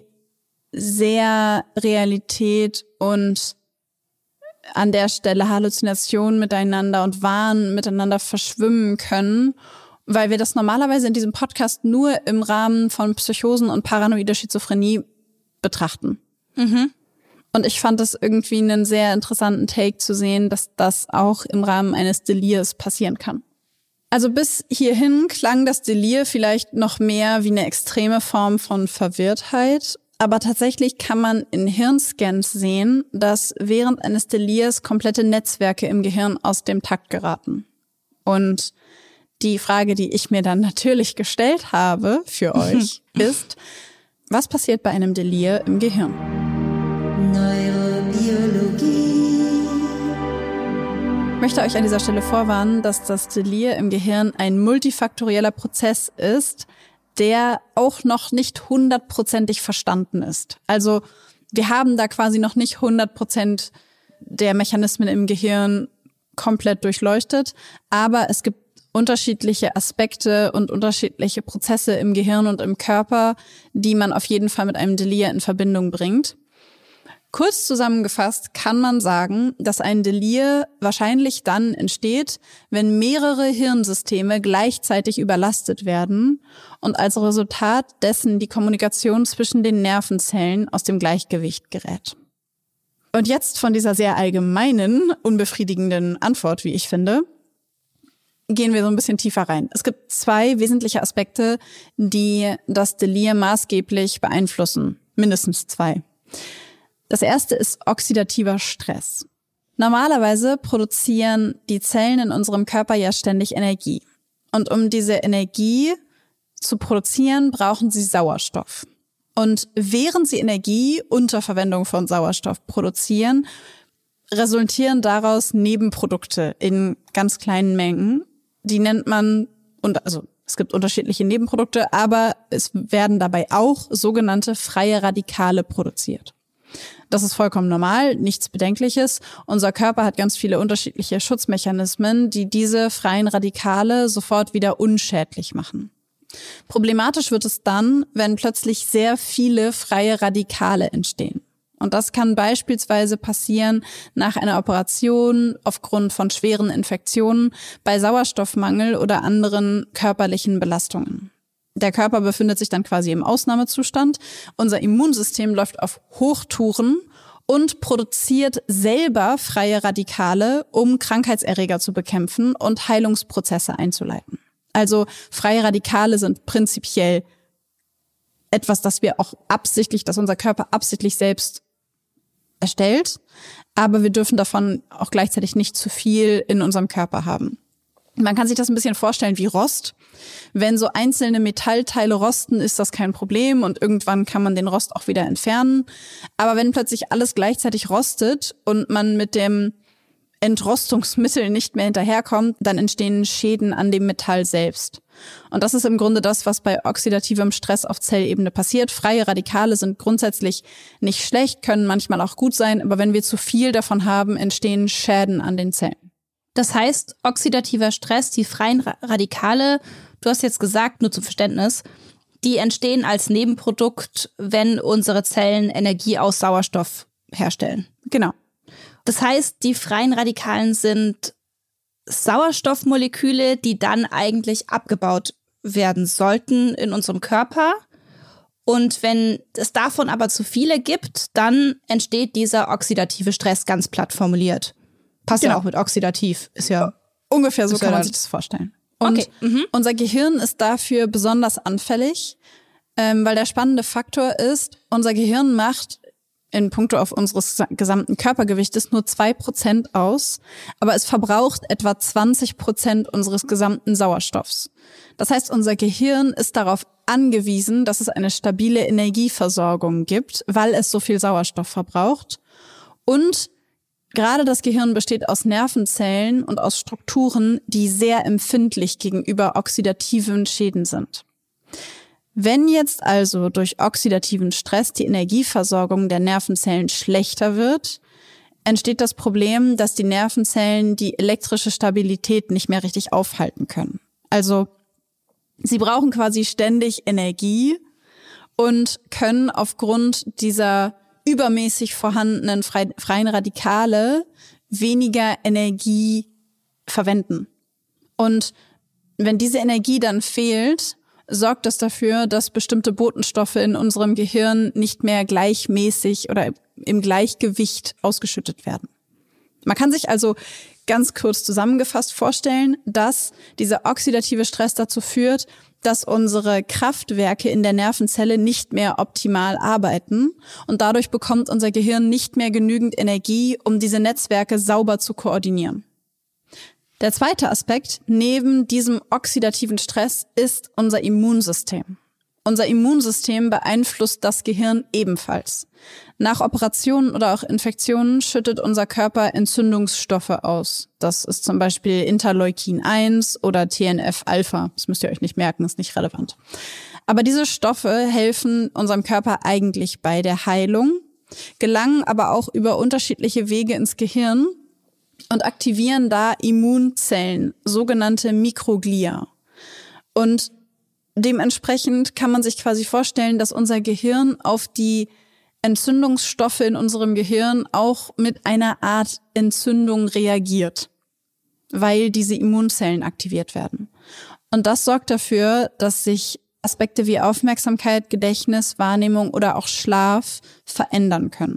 sehr Realität und an der Stelle Halluzinationen miteinander und Wahn miteinander verschwimmen können, weil wir das normalerweise in diesem Podcast nur im Rahmen von Psychosen und paranoider Schizophrenie betrachten. Mhm. Und ich fand es irgendwie einen sehr interessanten Take zu sehen, dass das auch im Rahmen eines Delirs passieren kann. Also bis hierhin klang das Delir vielleicht noch mehr wie eine extreme Form von Verwirrtheit. Aber tatsächlich kann man in Hirnscans sehen, dass während eines Delirs komplette Netzwerke im Gehirn aus dem Takt geraten. Und die Frage, die ich mir dann natürlich gestellt habe für euch, ist, was passiert bei einem Delir im Gehirn? Neurobiologie. Ich möchte euch an dieser Stelle vorwarnen, dass das Delir im Gehirn ein multifaktorieller Prozess ist, der auch noch nicht hundertprozentig verstanden ist. Also wir haben da quasi noch nicht hundert Prozent der Mechanismen im Gehirn komplett durchleuchtet, aber es gibt unterschiedliche Aspekte und unterschiedliche Prozesse im Gehirn und im Körper, die man auf jeden Fall mit einem Delir in Verbindung bringt. Kurz zusammengefasst kann man sagen, dass ein Delir wahrscheinlich dann entsteht, wenn mehrere Hirnsysteme gleichzeitig überlastet werden und als Resultat dessen die Kommunikation zwischen den Nervenzellen aus dem Gleichgewicht gerät. Und jetzt von dieser sehr allgemeinen, unbefriedigenden Antwort, wie ich finde, gehen wir so ein bisschen tiefer rein. Es gibt zwei wesentliche Aspekte, die das Delir maßgeblich beeinflussen. Mindestens zwei. Das erste ist oxidativer Stress. Normalerweise produzieren die Zellen in unserem Körper ja ständig Energie. Und um diese Energie zu produzieren, brauchen sie Sauerstoff. Und während sie Energie unter Verwendung von Sauerstoff produzieren, resultieren daraus Nebenprodukte in ganz kleinen Mengen. Die nennt man, und also es gibt unterschiedliche Nebenprodukte, aber es werden dabei auch sogenannte freie Radikale produziert. Das ist vollkommen normal, nichts Bedenkliches. Unser Körper hat ganz viele unterschiedliche Schutzmechanismen, die diese freien Radikale sofort wieder unschädlich machen. Problematisch wird es dann, wenn plötzlich sehr viele freie Radikale entstehen. Und das kann beispielsweise passieren nach einer Operation aufgrund von schweren Infektionen, bei Sauerstoffmangel oder anderen körperlichen Belastungen. Der Körper befindet sich dann quasi im Ausnahmezustand. Unser Immunsystem läuft auf Hochtouren und produziert selber freie Radikale, um Krankheitserreger zu bekämpfen und Heilungsprozesse einzuleiten. Also freie Radikale sind prinzipiell etwas, das wir auch absichtlich, dass unser Körper absichtlich selbst erstellt, aber wir dürfen davon auch gleichzeitig nicht zu viel in unserem Körper haben. Man kann sich das ein bisschen vorstellen wie Rost. Wenn so einzelne Metallteile rosten, ist das kein Problem und irgendwann kann man den Rost auch wieder entfernen. Aber wenn plötzlich alles gleichzeitig rostet und man mit dem Entrostungsmittel nicht mehr hinterherkommt, dann entstehen Schäden an dem Metall selbst. Und das ist im Grunde das, was bei oxidativem Stress auf Zellebene passiert. Freie Radikale sind grundsätzlich nicht schlecht, können manchmal auch gut sein, aber wenn wir zu viel davon haben, entstehen Schäden an den Zellen. Das heißt, oxidativer Stress, die freien Radikale, du hast jetzt gesagt, nur zum Verständnis, die entstehen als Nebenprodukt, wenn unsere Zellen Energie aus Sauerstoff herstellen. Genau. Das heißt, die freien Radikalen sind Sauerstoffmoleküle, die dann eigentlich abgebaut werden sollten in unserem Körper. Und wenn es davon aber zu viele gibt, dann entsteht dieser oxidative Stress, ganz platt formuliert. Passt genau. Ja auch mit oxidativ, ist ja ungefähr so, kann ja man sich das vorstellen. Und okay. mhm. unser Gehirn ist dafür besonders anfällig, ähm, weil der spannende Faktor ist, unser Gehirn macht in puncto auf unseres gesamten Körpergewichtes nur zwei Prozent aus, aber es verbraucht etwa zwanzig Prozent unseres gesamten Sauerstoffs. Das heißt, unser Gehirn ist darauf angewiesen, dass es eine stabile Energieversorgung gibt, weil es so viel Sauerstoff verbraucht. Und gerade das Gehirn besteht aus Nervenzellen und aus Strukturen, die sehr empfindlich gegenüber oxidativen Schäden sind. Wenn jetzt also durch oxidativen Stress die Energieversorgung der Nervenzellen schlechter wird, entsteht das Problem, dass die Nervenzellen die elektrische Stabilität nicht mehr richtig aufhalten können. Also sie brauchen quasi ständig Energie und können aufgrund dieser übermäßig vorhandenen freien Radikale weniger Energie verwenden. Und wenn diese Energie dann fehlt, sorgt das dafür, dass bestimmte Botenstoffe in unserem Gehirn nicht mehr gleichmäßig oder im Gleichgewicht ausgeschüttet werden. Man kann sich also ganz kurz zusammengefasst vorstellen, dass dieser oxidative Stress dazu führt, dass unsere Kraftwerke in der Nervenzelle nicht mehr optimal arbeiten und dadurch bekommt unser Gehirn nicht mehr genügend Energie, um diese Netzwerke sauber zu koordinieren. Der zweite Aspekt neben diesem oxidativen Stress ist unser Immunsystem. Unser Immunsystem beeinflusst das Gehirn ebenfalls. Nach Operationen oder auch Infektionen schüttet unser Körper Entzündungsstoffe aus. Das ist zum Beispiel Interleukin eins oder T N F Alpha. Das müsst ihr euch nicht merken, ist nicht relevant. Aber diese Stoffe helfen unserem Körper eigentlich bei der Heilung, gelangen aber auch über unterschiedliche Wege ins Gehirn und aktivieren da Immunzellen, sogenannte Mikroglia. Und dementsprechend kann man sich quasi vorstellen, dass unser Gehirn auf die Entzündungsstoffe in unserem Gehirn auch mit einer Art Entzündung reagiert, weil diese Immunzellen aktiviert werden. Und das sorgt dafür, dass sich Aspekte wie Aufmerksamkeit, Gedächtnis, Wahrnehmung oder auch Schlaf verändern können.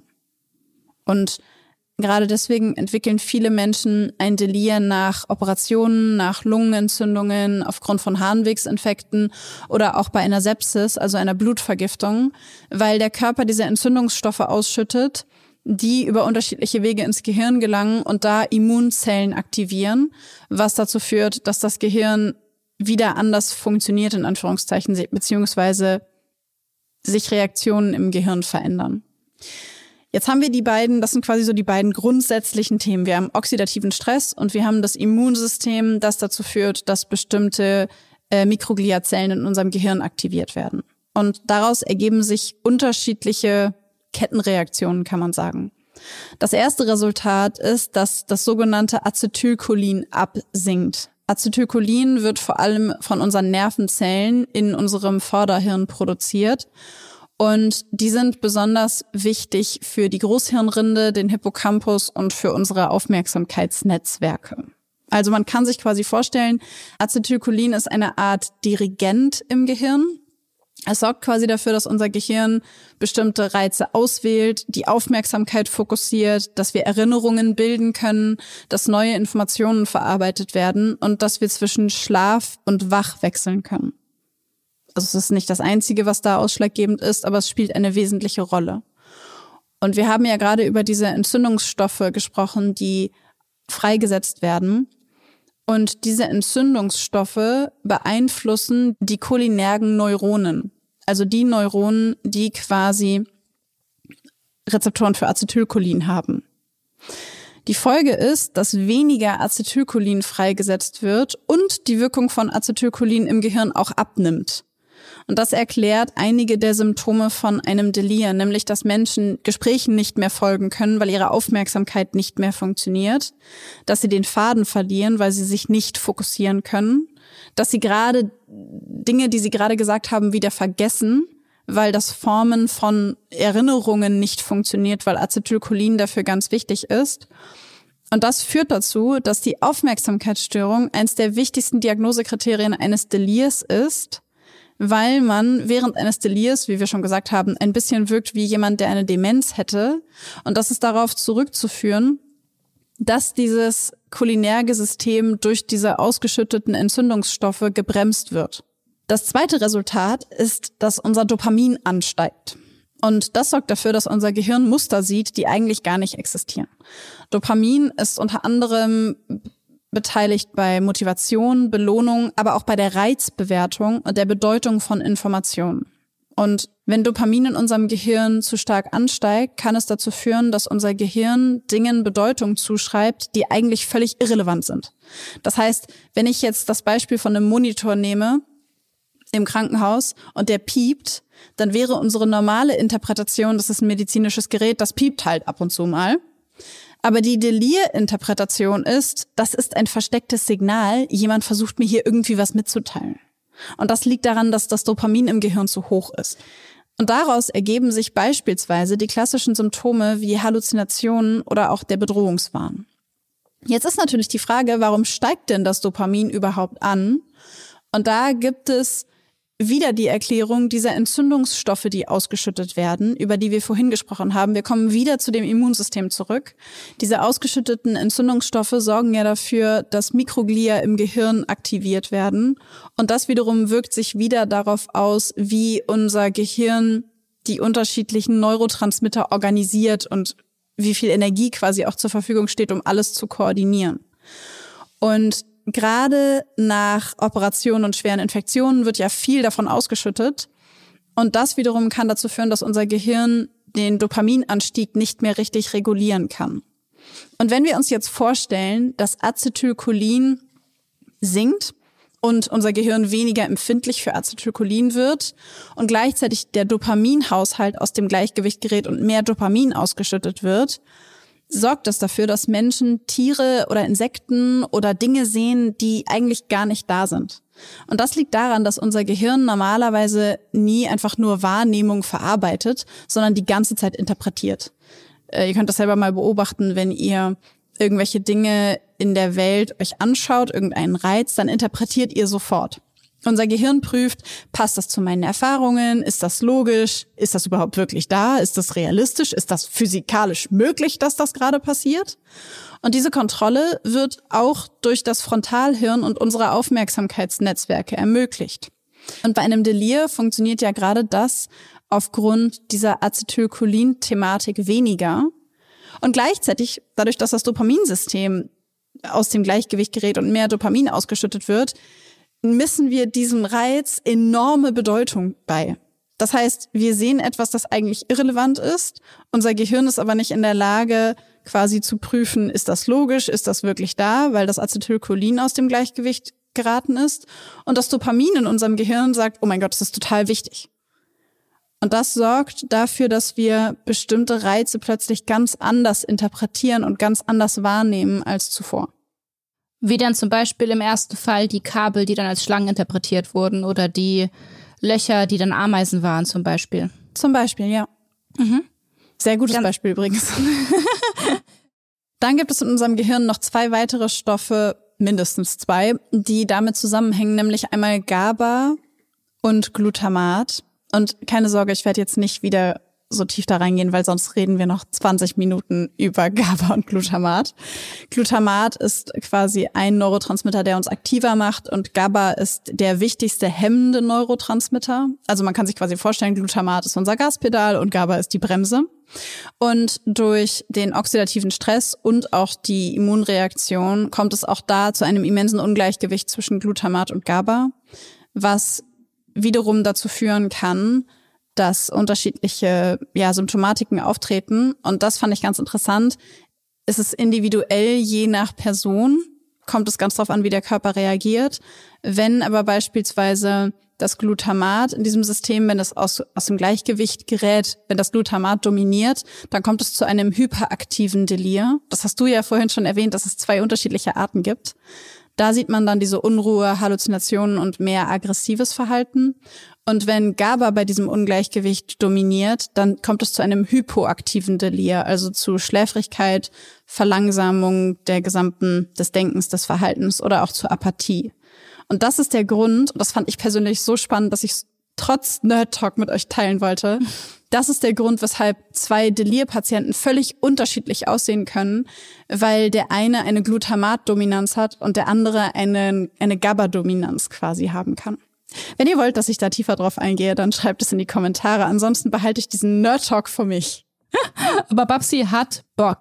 Und gerade deswegen entwickeln viele Menschen ein Delir nach Operationen, nach Lungenentzündungen, aufgrund von Harnwegsinfekten oder auch bei einer Sepsis, also einer Blutvergiftung, weil der Körper diese Entzündungsstoffe ausschüttet, die über unterschiedliche Wege ins Gehirn gelangen und da Immunzellen aktivieren, was dazu führt, dass das Gehirn wieder anders funktioniert, in Anführungszeichen, beziehungsweise sich Reaktionen im Gehirn verändern. Jetzt haben wir die beiden, das sind quasi so die beiden grundsätzlichen Themen. Wir haben oxidativen Stress und wir haben das Immunsystem, das dazu führt, dass bestimmte äh, Mikrogliazellen in unserem Gehirn aktiviert werden. Und daraus ergeben sich unterschiedliche Kettenreaktionen, kann man sagen. Das erste Resultat ist, dass das sogenannte Acetylcholin absinkt. Acetylcholin wird vor allem von unseren Nervenzellen in unserem Vorderhirn produziert. Und die sind besonders wichtig für die Großhirnrinde, den Hippocampus und für unsere Aufmerksamkeitsnetzwerke. Also man kann sich quasi vorstellen, Acetylcholin ist eine Art Dirigent im Gehirn. Es sorgt quasi dafür, dass unser Gehirn bestimmte Reize auswählt, die Aufmerksamkeit fokussiert, dass wir Erinnerungen bilden können, dass neue Informationen verarbeitet werden und dass wir zwischen Schlaf und Wach wechseln können. Also es ist nicht das Einzige, was da ausschlaggebend ist, aber es spielt eine wesentliche Rolle. Und wir haben ja gerade über diese Entzündungsstoffe gesprochen, die freigesetzt werden. Und diese Entzündungsstoffe beeinflussen die cholinergen Neuronen, also die Neuronen, die quasi Rezeptoren für Acetylcholin haben. Die Folge ist, dass weniger Acetylcholin freigesetzt wird und die Wirkung von Acetylcholin im Gehirn auch abnimmt. Und das erklärt einige der Symptome von einem Delir, nämlich dass Menschen Gesprächen nicht mehr folgen können, weil ihre Aufmerksamkeit nicht mehr funktioniert, dass sie den Faden verlieren, weil sie sich nicht fokussieren können, dass sie gerade Dinge, die sie gerade gesagt haben, wieder vergessen, weil das Formen von Erinnerungen nicht funktioniert, weil Acetylcholin dafür ganz wichtig ist. Und das führt dazu, dass die Aufmerksamkeitsstörung eines der wichtigsten Diagnosekriterien eines Delirs ist, weil man während eines Delirs, wie wir schon gesagt haben, ein bisschen wirkt wie jemand, der eine Demenz hätte. Und das ist darauf zurückzuführen, dass dieses cholinerge System durch diese ausgeschütteten Entzündungsstoffe gebremst wird. Das zweite Resultat ist, dass unser Dopamin ansteigt. Und das sorgt dafür, dass unser Gehirn Muster sieht, die eigentlich gar nicht existieren. Dopamin ist unter anderem beteiligt bei Motivation, Belohnung, aber auch bei der Reizbewertung und der Bedeutung von Informationen. Und wenn Dopamin in unserem Gehirn zu stark ansteigt, kann es dazu führen, dass unser Gehirn Dingen Bedeutung zuschreibt, die eigentlich völlig irrelevant sind. Das heißt, wenn ich jetzt das Beispiel von einem Monitor nehme im Krankenhaus und der piept, dann wäre unsere normale Interpretation, das ist ein medizinisches Gerät, das piept halt ab und zu mal. Aber die Delir-Interpretation ist, das ist ein verstecktes Signal, jemand versucht mir hier irgendwie was mitzuteilen. Und das liegt daran, dass das Dopamin im Gehirn zu hoch ist. Und daraus ergeben sich beispielsweise die klassischen Symptome wie Halluzinationen oder auch der Bedrohungswahn. Jetzt ist natürlich die Frage, warum steigt denn das Dopamin überhaupt an? Und da gibt es wieder die Erklärung dieser Entzündungsstoffe, die ausgeschüttet werden, über die wir vorhin gesprochen haben. Wir kommen wieder zu dem Immunsystem zurück. Diese ausgeschütteten Entzündungsstoffe sorgen ja dafür, dass Mikroglia im Gehirn aktiviert werden. Und das wiederum wirkt sich wieder darauf aus, wie unser Gehirn die unterschiedlichen Neurotransmitter organisiert und wie viel Energie quasi auch zur Verfügung steht, um alles zu koordinieren. Und gerade nach Operationen und schweren Infektionen wird ja viel davon ausgeschüttet. Und das wiederum kann dazu führen, dass unser Gehirn den Dopaminanstieg nicht mehr richtig regulieren kann. Und wenn wir uns jetzt vorstellen, dass Acetylcholin sinkt und unser Gehirn weniger empfindlich für Acetylcholin wird und gleichzeitig der Dopaminhaushalt aus dem Gleichgewicht gerät und mehr Dopamin ausgeschüttet wird, sorgt das dafür, dass Menschen Tiere oder Insekten oder Dinge sehen, die eigentlich gar nicht da sind. Und das liegt daran, dass unser Gehirn normalerweise nie einfach nur Wahrnehmung verarbeitet, sondern die ganze Zeit interpretiert. Äh, ihr könnt das selber mal beobachten, wenn ihr irgendwelche Dinge in der Welt euch anschaut, irgendeinen Reiz, dann interpretiert ihr sofort. Unser Gehirn prüft, passt das zu meinen Erfahrungen? Ist das logisch? Ist das überhaupt wirklich da? Ist das realistisch? Ist das physikalisch möglich, dass das gerade passiert? Und diese Kontrolle wird auch durch das Frontalhirn und unsere Aufmerksamkeitsnetzwerke ermöglicht. Und bei einem Delir funktioniert ja gerade das aufgrund dieser Acetylcholin-Thematik weniger. Und gleichzeitig, dadurch, dass das Dopaminsystem aus dem Gleichgewicht gerät und mehr Dopamin ausgeschüttet wird, missen wir diesem Reiz enorme Bedeutung bei. Das heißt, wir sehen etwas, das eigentlich irrelevant ist. Unser Gehirn ist aber nicht in der Lage, quasi zu prüfen, ist das logisch, ist das wirklich da, weil das Acetylcholin aus dem Gleichgewicht geraten ist. Und das Dopamin in unserem Gehirn sagt, oh mein Gott, das ist total wichtig. Und das sorgt dafür, dass wir bestimmte Reize plötzlich ganz anders interpretieren und ganz anders wahrnehmen als zuvor. Wie dann zum Beispiel im ersten Fall die Kabel, die dann als Schlangen interpretiert wurden oder die Löcher, die dann Ameisen waren zum Beispiel. Zum Beispiel, ja. Mhm. Sehr gutes Ganz Beispiel übrigens. Dann gibt es in unserem Gehirn noch zwei weitere Stoffe, mindestens zwei, die damit zusammenhängen, nämlich einmal GABA und Glutamat. Und keine Sorge, ich werde jetzt nicht wieder so tief da reingehen, weil sonst reden wir noch zwanzig Minuten über GABA und Glutamat. Glutamat ist quasi ein Neurotransmitter, der uns aktiver macht, und GABA ist der wichtigste hemmende Neurotransmitter. Also man kann sich quasi vorstellen, Glutamat ist unser Gaspedal und GABA ist die Bremse. Und durch den oxidativen Stress und auch die Immunreaktion kommt es auch da zu einem immensen Ungleichgewicht zwischen Glutamat und GABA, was wiederum dazu führen kann, dass unterschiedliche ja, Symptomatiken auftreten. Und das fand ich ganz interessant. Es ist individuell, je nach Person, kommt es ganz drauf an, wie der Körper reagiert. Wenn aber beispielsweise das Glutamat in diesem System, wenn es aus, aus dem Gleichgewicht gerät, wenn das Glutamat dominiert, dann kommt es zu einem hyperaktiven Delir. Das hast du ja vorhin schon erwähnt, dass es zwei unterschiedliche Arten gibt. Da sieht man dann diese Unruhe, Halluzinationen und mehr aggressives Verhalten. Und wenn GABA bei diesem Ungleichgewicht dominiert, dann kommt es zu einem hypoaktiven Delir, also zu Schläfrigkeit, Verlangsamung der gesamten, des Denkens, des Verhaltens oder auch zu Apathie. Und das ist der Grund, und das fand ich persönlich so spannend, dass ich es trotz Nerd Talk mit euch teilen wollte. Das ist der Grund, weshalb zwei Delir-Patienten völlig unterschiedlich aussehen können, weil der eine eine Glutamat-Dominanz hat und der andere eine, eine GABA-Dominanz quasi haben kann. Wenn ihr wollt, dass ich da tiefer drauf eingehe, dann schreibt es in die Kommentare. Ansonsten behalte ich diesen Nerd-Talk für mich. Aber Babsi hat Bock.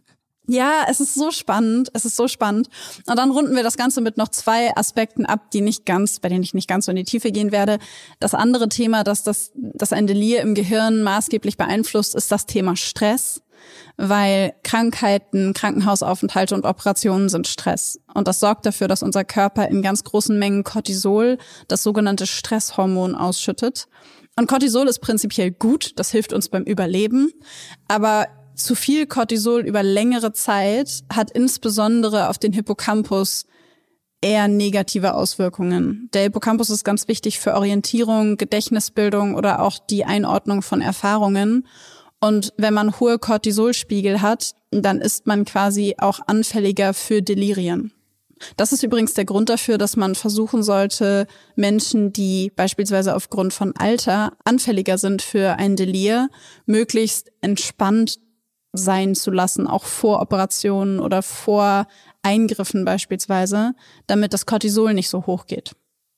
Ja, es ist so spannend, es ist so spannend. Und dann runden wir das Ganze mit noch zwei Aspekten ab, die nicht ganz, bei denen ich nicht ganz so in die Tiefe gehen werde. Das andere Thema, das das, das ein Delir im Gehirn maßgeblich beeinflusst, ist das Thema Stress, weil Krankheiten, Krankenhausaufenthalte und Operationen sind Stress. Und das sorgt dafür, dass unser Körper in ganz großen Mengen Cortisol, das sogenannte Stresshormon, ausschüttet. Und Cortisol ist prinzipiell gut, das hilft uns beim Überleben, aber zu viel Cortisol über längere Zeit hat insbesondere auf den Hippocampus eher negative Auswirkungen. Der Hippocampus ist ganz wichtig für Orientierung, Gedächtnisbildung oder auch die Einordnung von Erfahrungen. Und wenn man hohe Cortisolspiegel hat, dann ist man quasi auch anfälliger für Delirien. Das ist übrigens der Grund dafür, dass man versuchen sollte, Menschen, die beispielsweise aufgrund von Alter anfälliger sind für ein Delir, möglichst entspannt sein zu lassen, auch vor Operationen oder vor Eingriffen beispielsweise, damit das Cortisol nicht so hoch geht.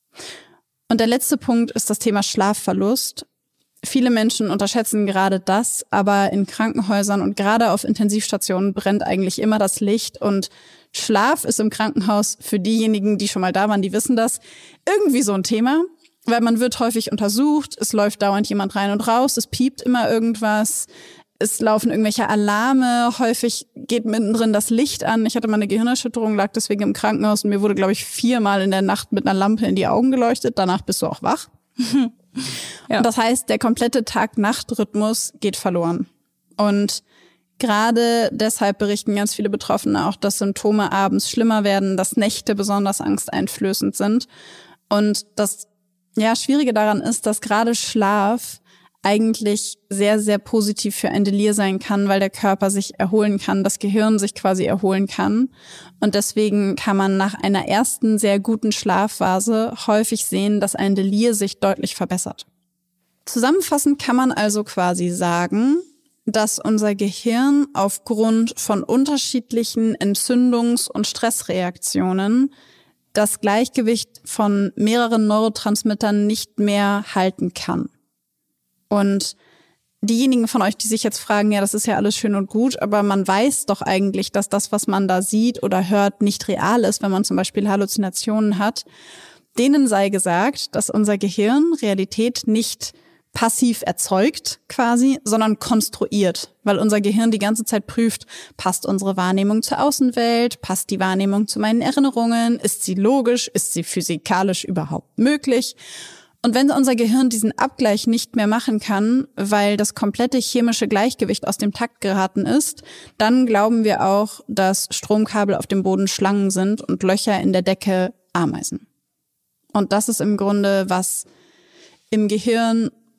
Und der letzte Punkt ist das Thema Schlafverlust. Viele Menschen unterschätzen gerade das, aber in Krankenhäusern und gerade auf Intensivstationen brennt eigentlich immer das Licht, und Schlaf ist im Krankenhaus, für diejenigen, die schon mal da waren, die wissen das, irgendwie so ein Thema, weil man wird häufig untersucht, es läuft dauernd jemand rein und raus, es piept immer irgendwas, es laufen irgendwelche Alarme, häufig geht mittendrin das Licht an. Ich hatte mal eine Gehirnerschütterung, lag deswegen im Krankenhaus und mir wurde, glaube ich, viermal in der Nacht mit einer Lampe in die Augen geleuchtet. Danach bist du auch wach. Ja. Und das heißt, der komplette Tag-Nacht-Rhythmus geht verloren. Und gerade deshalb berichten ganz viele Betroffene auch, dass Symptome abends schlimmer werden, dass Nächte besonders angsteinflößend sind. Und das ja Schwierige daran ist, dass gerade Schlaf eigentlich sehr, sehr positiv für ein Delir sein kann, weil der Körper sich erholen kann, das Gehirn sich quasi erholen kann. Und deswegen kann man nach einer ersten sehr guten Schlafphase häufig sehen, dass ein Delir sich deutlich verbessert. Zusammenfassend kann man also quasi sagen, dass unser Gehirn aufgrund von unterschiedlichen Entzündungs- und Stressreaktionen das Gleichgewicht von mehreren Neurotransmittern nicht mehr halten kann. Und diejenigen von euch, die sich jetzt fragen, ja, das ist ja alles schön und gut, aber man weiß doch eigentlich, dass das, was man da sieht oder hört, nicht real ist, wenn man zum Beispiel Halluzinationen hat, denen sei gesagt, dass unser Gehirn Realität nicht passiv erzeugt quasi, sondern konstruiert, weil unser Gehirn die ganze Zeit prüft, passt unsere Wahrnehmung zur Außenwelt, passt die Wahrnehmung zu meinen Erinnerungen, ist sie logisch, ist sie physikalisch überhaupt möglich? Und wenn unser Gehirn diesen Abgleich nicht mehr machen kann, weil das komplette chemische Gleichgewicht aus dem Takt geraten ist, dann glauben wir auch, dass Stromkabel auf dem Boden Schlangen sind und Löcher in der Decke Ameisen. Und das ist im Grunde, was im Gehirn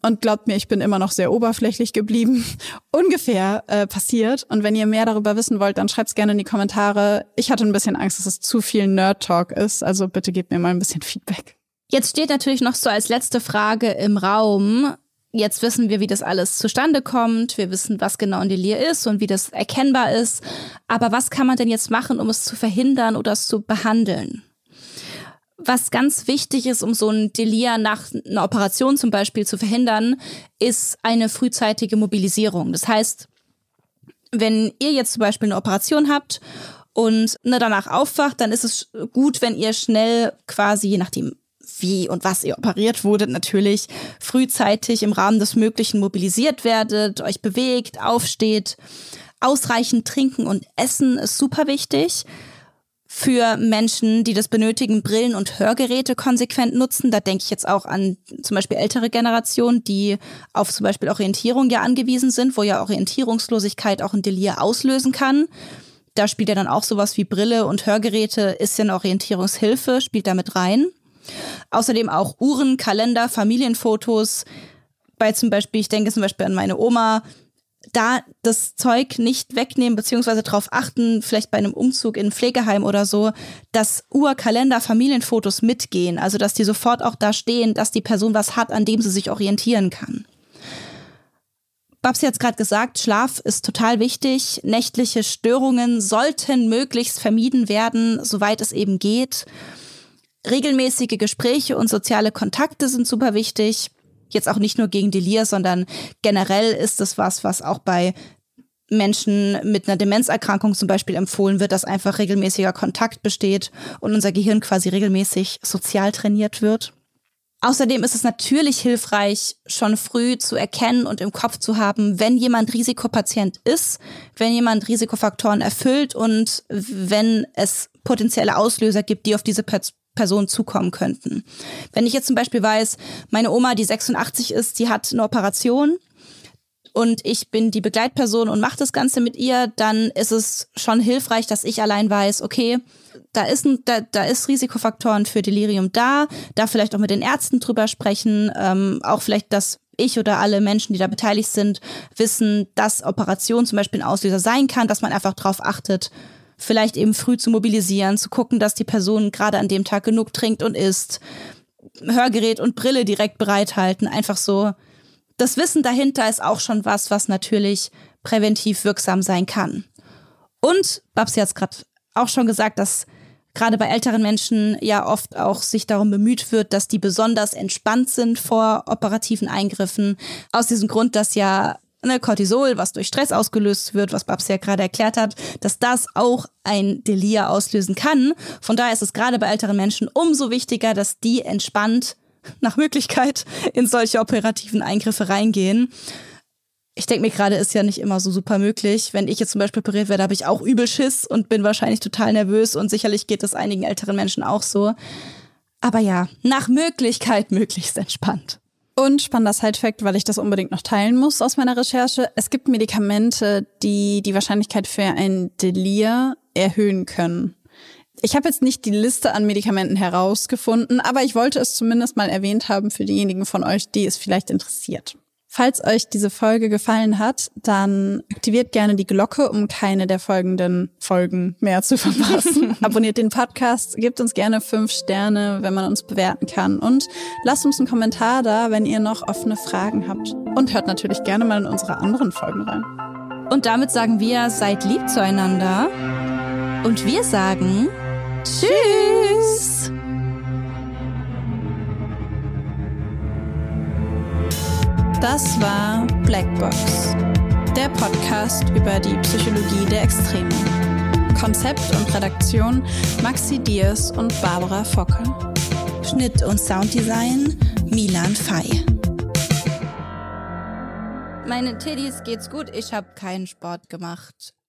und glaubt mir, ich bin immer noch sehr oberflächlich geblieben, ungefähr äh, passiert. Und wenn ihr mehr darüber wissen wollt, dann schreibt's gerne in die Kommentare. Ich hatte ein bisschen Angst, dass es zu viel Nerd-Talk ist, also bitte gebt mir mal ein bisschen Feedback. Jetzt steht natürlich noch so als letzte Frage im Raum. Jetzt wissen wir, wie das alles zustande kommt. Wir wissen, was genau ein Delir ist und wie das erkennbar ist. Aber was kann man denn jetzt machen, um es zu verhindern oder es zu behandeln? Was ganz wichtig ist, um so ein Delir nach einer Operation zum Beispiel zu verhindern, ist eine frühzeitige Mobilisierung. Das heißt, wenn ihr jetzt zum Beispiel eine Operation habt und ne, danach aufwacht, dann ist es gut, wenn ihr schnell quasi, je nachdem wie und was ihr operiert wurdet, natürlich frühzeitig im Rahmen des Möglichen mobilisiert werdet, euch bewegt, aufsteht. Ausreichend trinken und essen ist super wichtig. Für Menschen, die das benötigen, Brillen und Hörgeräte konsequent nutzen. Da denke ich jetzt auch an zum Beispiel ältere Generationen, die auf zum Beispiel Orientierung ja angewiesen sind, wo ja Orientierungslosigkeit auch ein Delir auslösen kann. Da spielt ja dann auch sowas wie Brille und Hörgeräte, ist ja eine Orientierungshilfe, spielt da mit rein. Außerdem auch Uhren, Kalender, Familienfotos. Bei zum Beispiel, ich denke zum Beispiel an meine Oma, da das Zeug nicht wegnehmen, beziehungsweise darauf achten, vielleicht bei einem Umzug in ein Pflegeheim oder so, dass Uhr, Kalender, Familienfotos mitgehen. Also, dass die sofort auch da stehen, dass die Person was hat, an dem sie sich orientieren kann. Babsi hat es gerade gesagt, Schlaf ist total wichtig. Nächtliche Störungen sollten möglichst vermieden werden, soweit es eben geht. Regelmäßige Gespräche und soziale Kontakte sind super wichtig. Jetzt auch nicht nur gegen Delir, sondern generell ist es was, was auch bei Menschen mit einer Demenzerkrankung zum Beispiel empfohlen wird, dass einfach regelmäßiger Kontakt besteht und unser Gehirn quasi regelmäßig sozial trainiert wird. Außerdem ist es natürlich hilfreich, schon früh zu erkennen und im Kopf zu haben, wenn jemand Risikopatient ist, wenn jemand Risikofaktoren erfüllt und wenn es potenzielle Auslöser gibt, die auf diese Person Personen zukommen könnten. Wenn ich jetzt zum Beispiel weiß, meine Oma, die sechsundachtzig ist, die hat eine Operation und ich bin die Begleitperson und mache das Ganze mit ihr, dann ist es schon hilfreich, dass ich allein weiß, okay, da ist, ein, da, da ist Risikofaktoren für Delirium da, da vielleicht auch mit den Ärzten drüber sprechen, ähm, auch vielleicht, dass ich oder alle Menschen, die da beteiligt sind, wissen, dass Operation zum Beispiel ein Auslöser sein kann, dass man einfach drauf achtet, vielleicht eben früh zu mobilisieren, zu gucken, dass die Person gerade an dem Tag genug trinkt und isst, Hörgerät und Brille direkt bereithalten. Einfach so, das Wissen dahinter ist auch schon was, was natürlich präventiv wirksam sein kann. Und Babsi hat es gerade auch schon gesagt, dass gerade bei älteren Menschen ja oft auch sich darum bemüht wird, dass die besonders entspannt sind vor operativen Eingriffen. Aus diesem Grund, dass ja Ne, Cortisol, was durch Stress ausgelöst wird, was Babsi ja gerade erklärt hat, dass das auch ein Delir auslösen kann. Von daher ist es gerade bei älteren Menschen umso wichtiger, dass die entspannt nach Möglichkeit in solche operativen Eingriffe reingehen. Ich denke mir gerade, ist ja nicht immer so super möglich. Wenn ich jetzt zum Beispiel operiert werde, habe ich auch übel Schiss und bin wahrscheinlich total nervös und sicherlich geht es einigen älteren Menschen auch so. Aber ja, nach Möglichkeit möglichst entspannt. Und spannender Side-Fact, weil ich das unbedingt noch teilen muss aus meiner Recherche. Es gibt Medikamente, die die Wahrscheinlichkeit für ein Delir erhöhen können. Ich habe jetzt nicht die Liste an Medikamenten herausgefunden, aber ich wollte es zumindest mal erwähnt haben für diejenigen von euch, die es vielleicht interessiert. Falls euch diese Folge gefallen hat, dann aktiviert gerne die Glocke, um keine der folgenden Folgen mehr zu verpassen. Abonniert den Podcast, gebt uns gerne fünf Sterne, wenn man uns bewerten kann. Und lasst uns einen Kommentar da, wenn ihr noch offene Fragen habt. Und hört natürlich gerne mal in unsere anderen Folgen rein. Und damit sagen wir, seid lieb zueinander. Und wir sagen Tschüss! Das war Blackbox, der Podcast über die Psychologie der Extreme. Konzept und Redaktion Maxi Diers und Barbara Focke. Schnitt und Sounddesign Milan Fey. Meine Tiddies geht's gut, ich habe keinen Sport gemacht.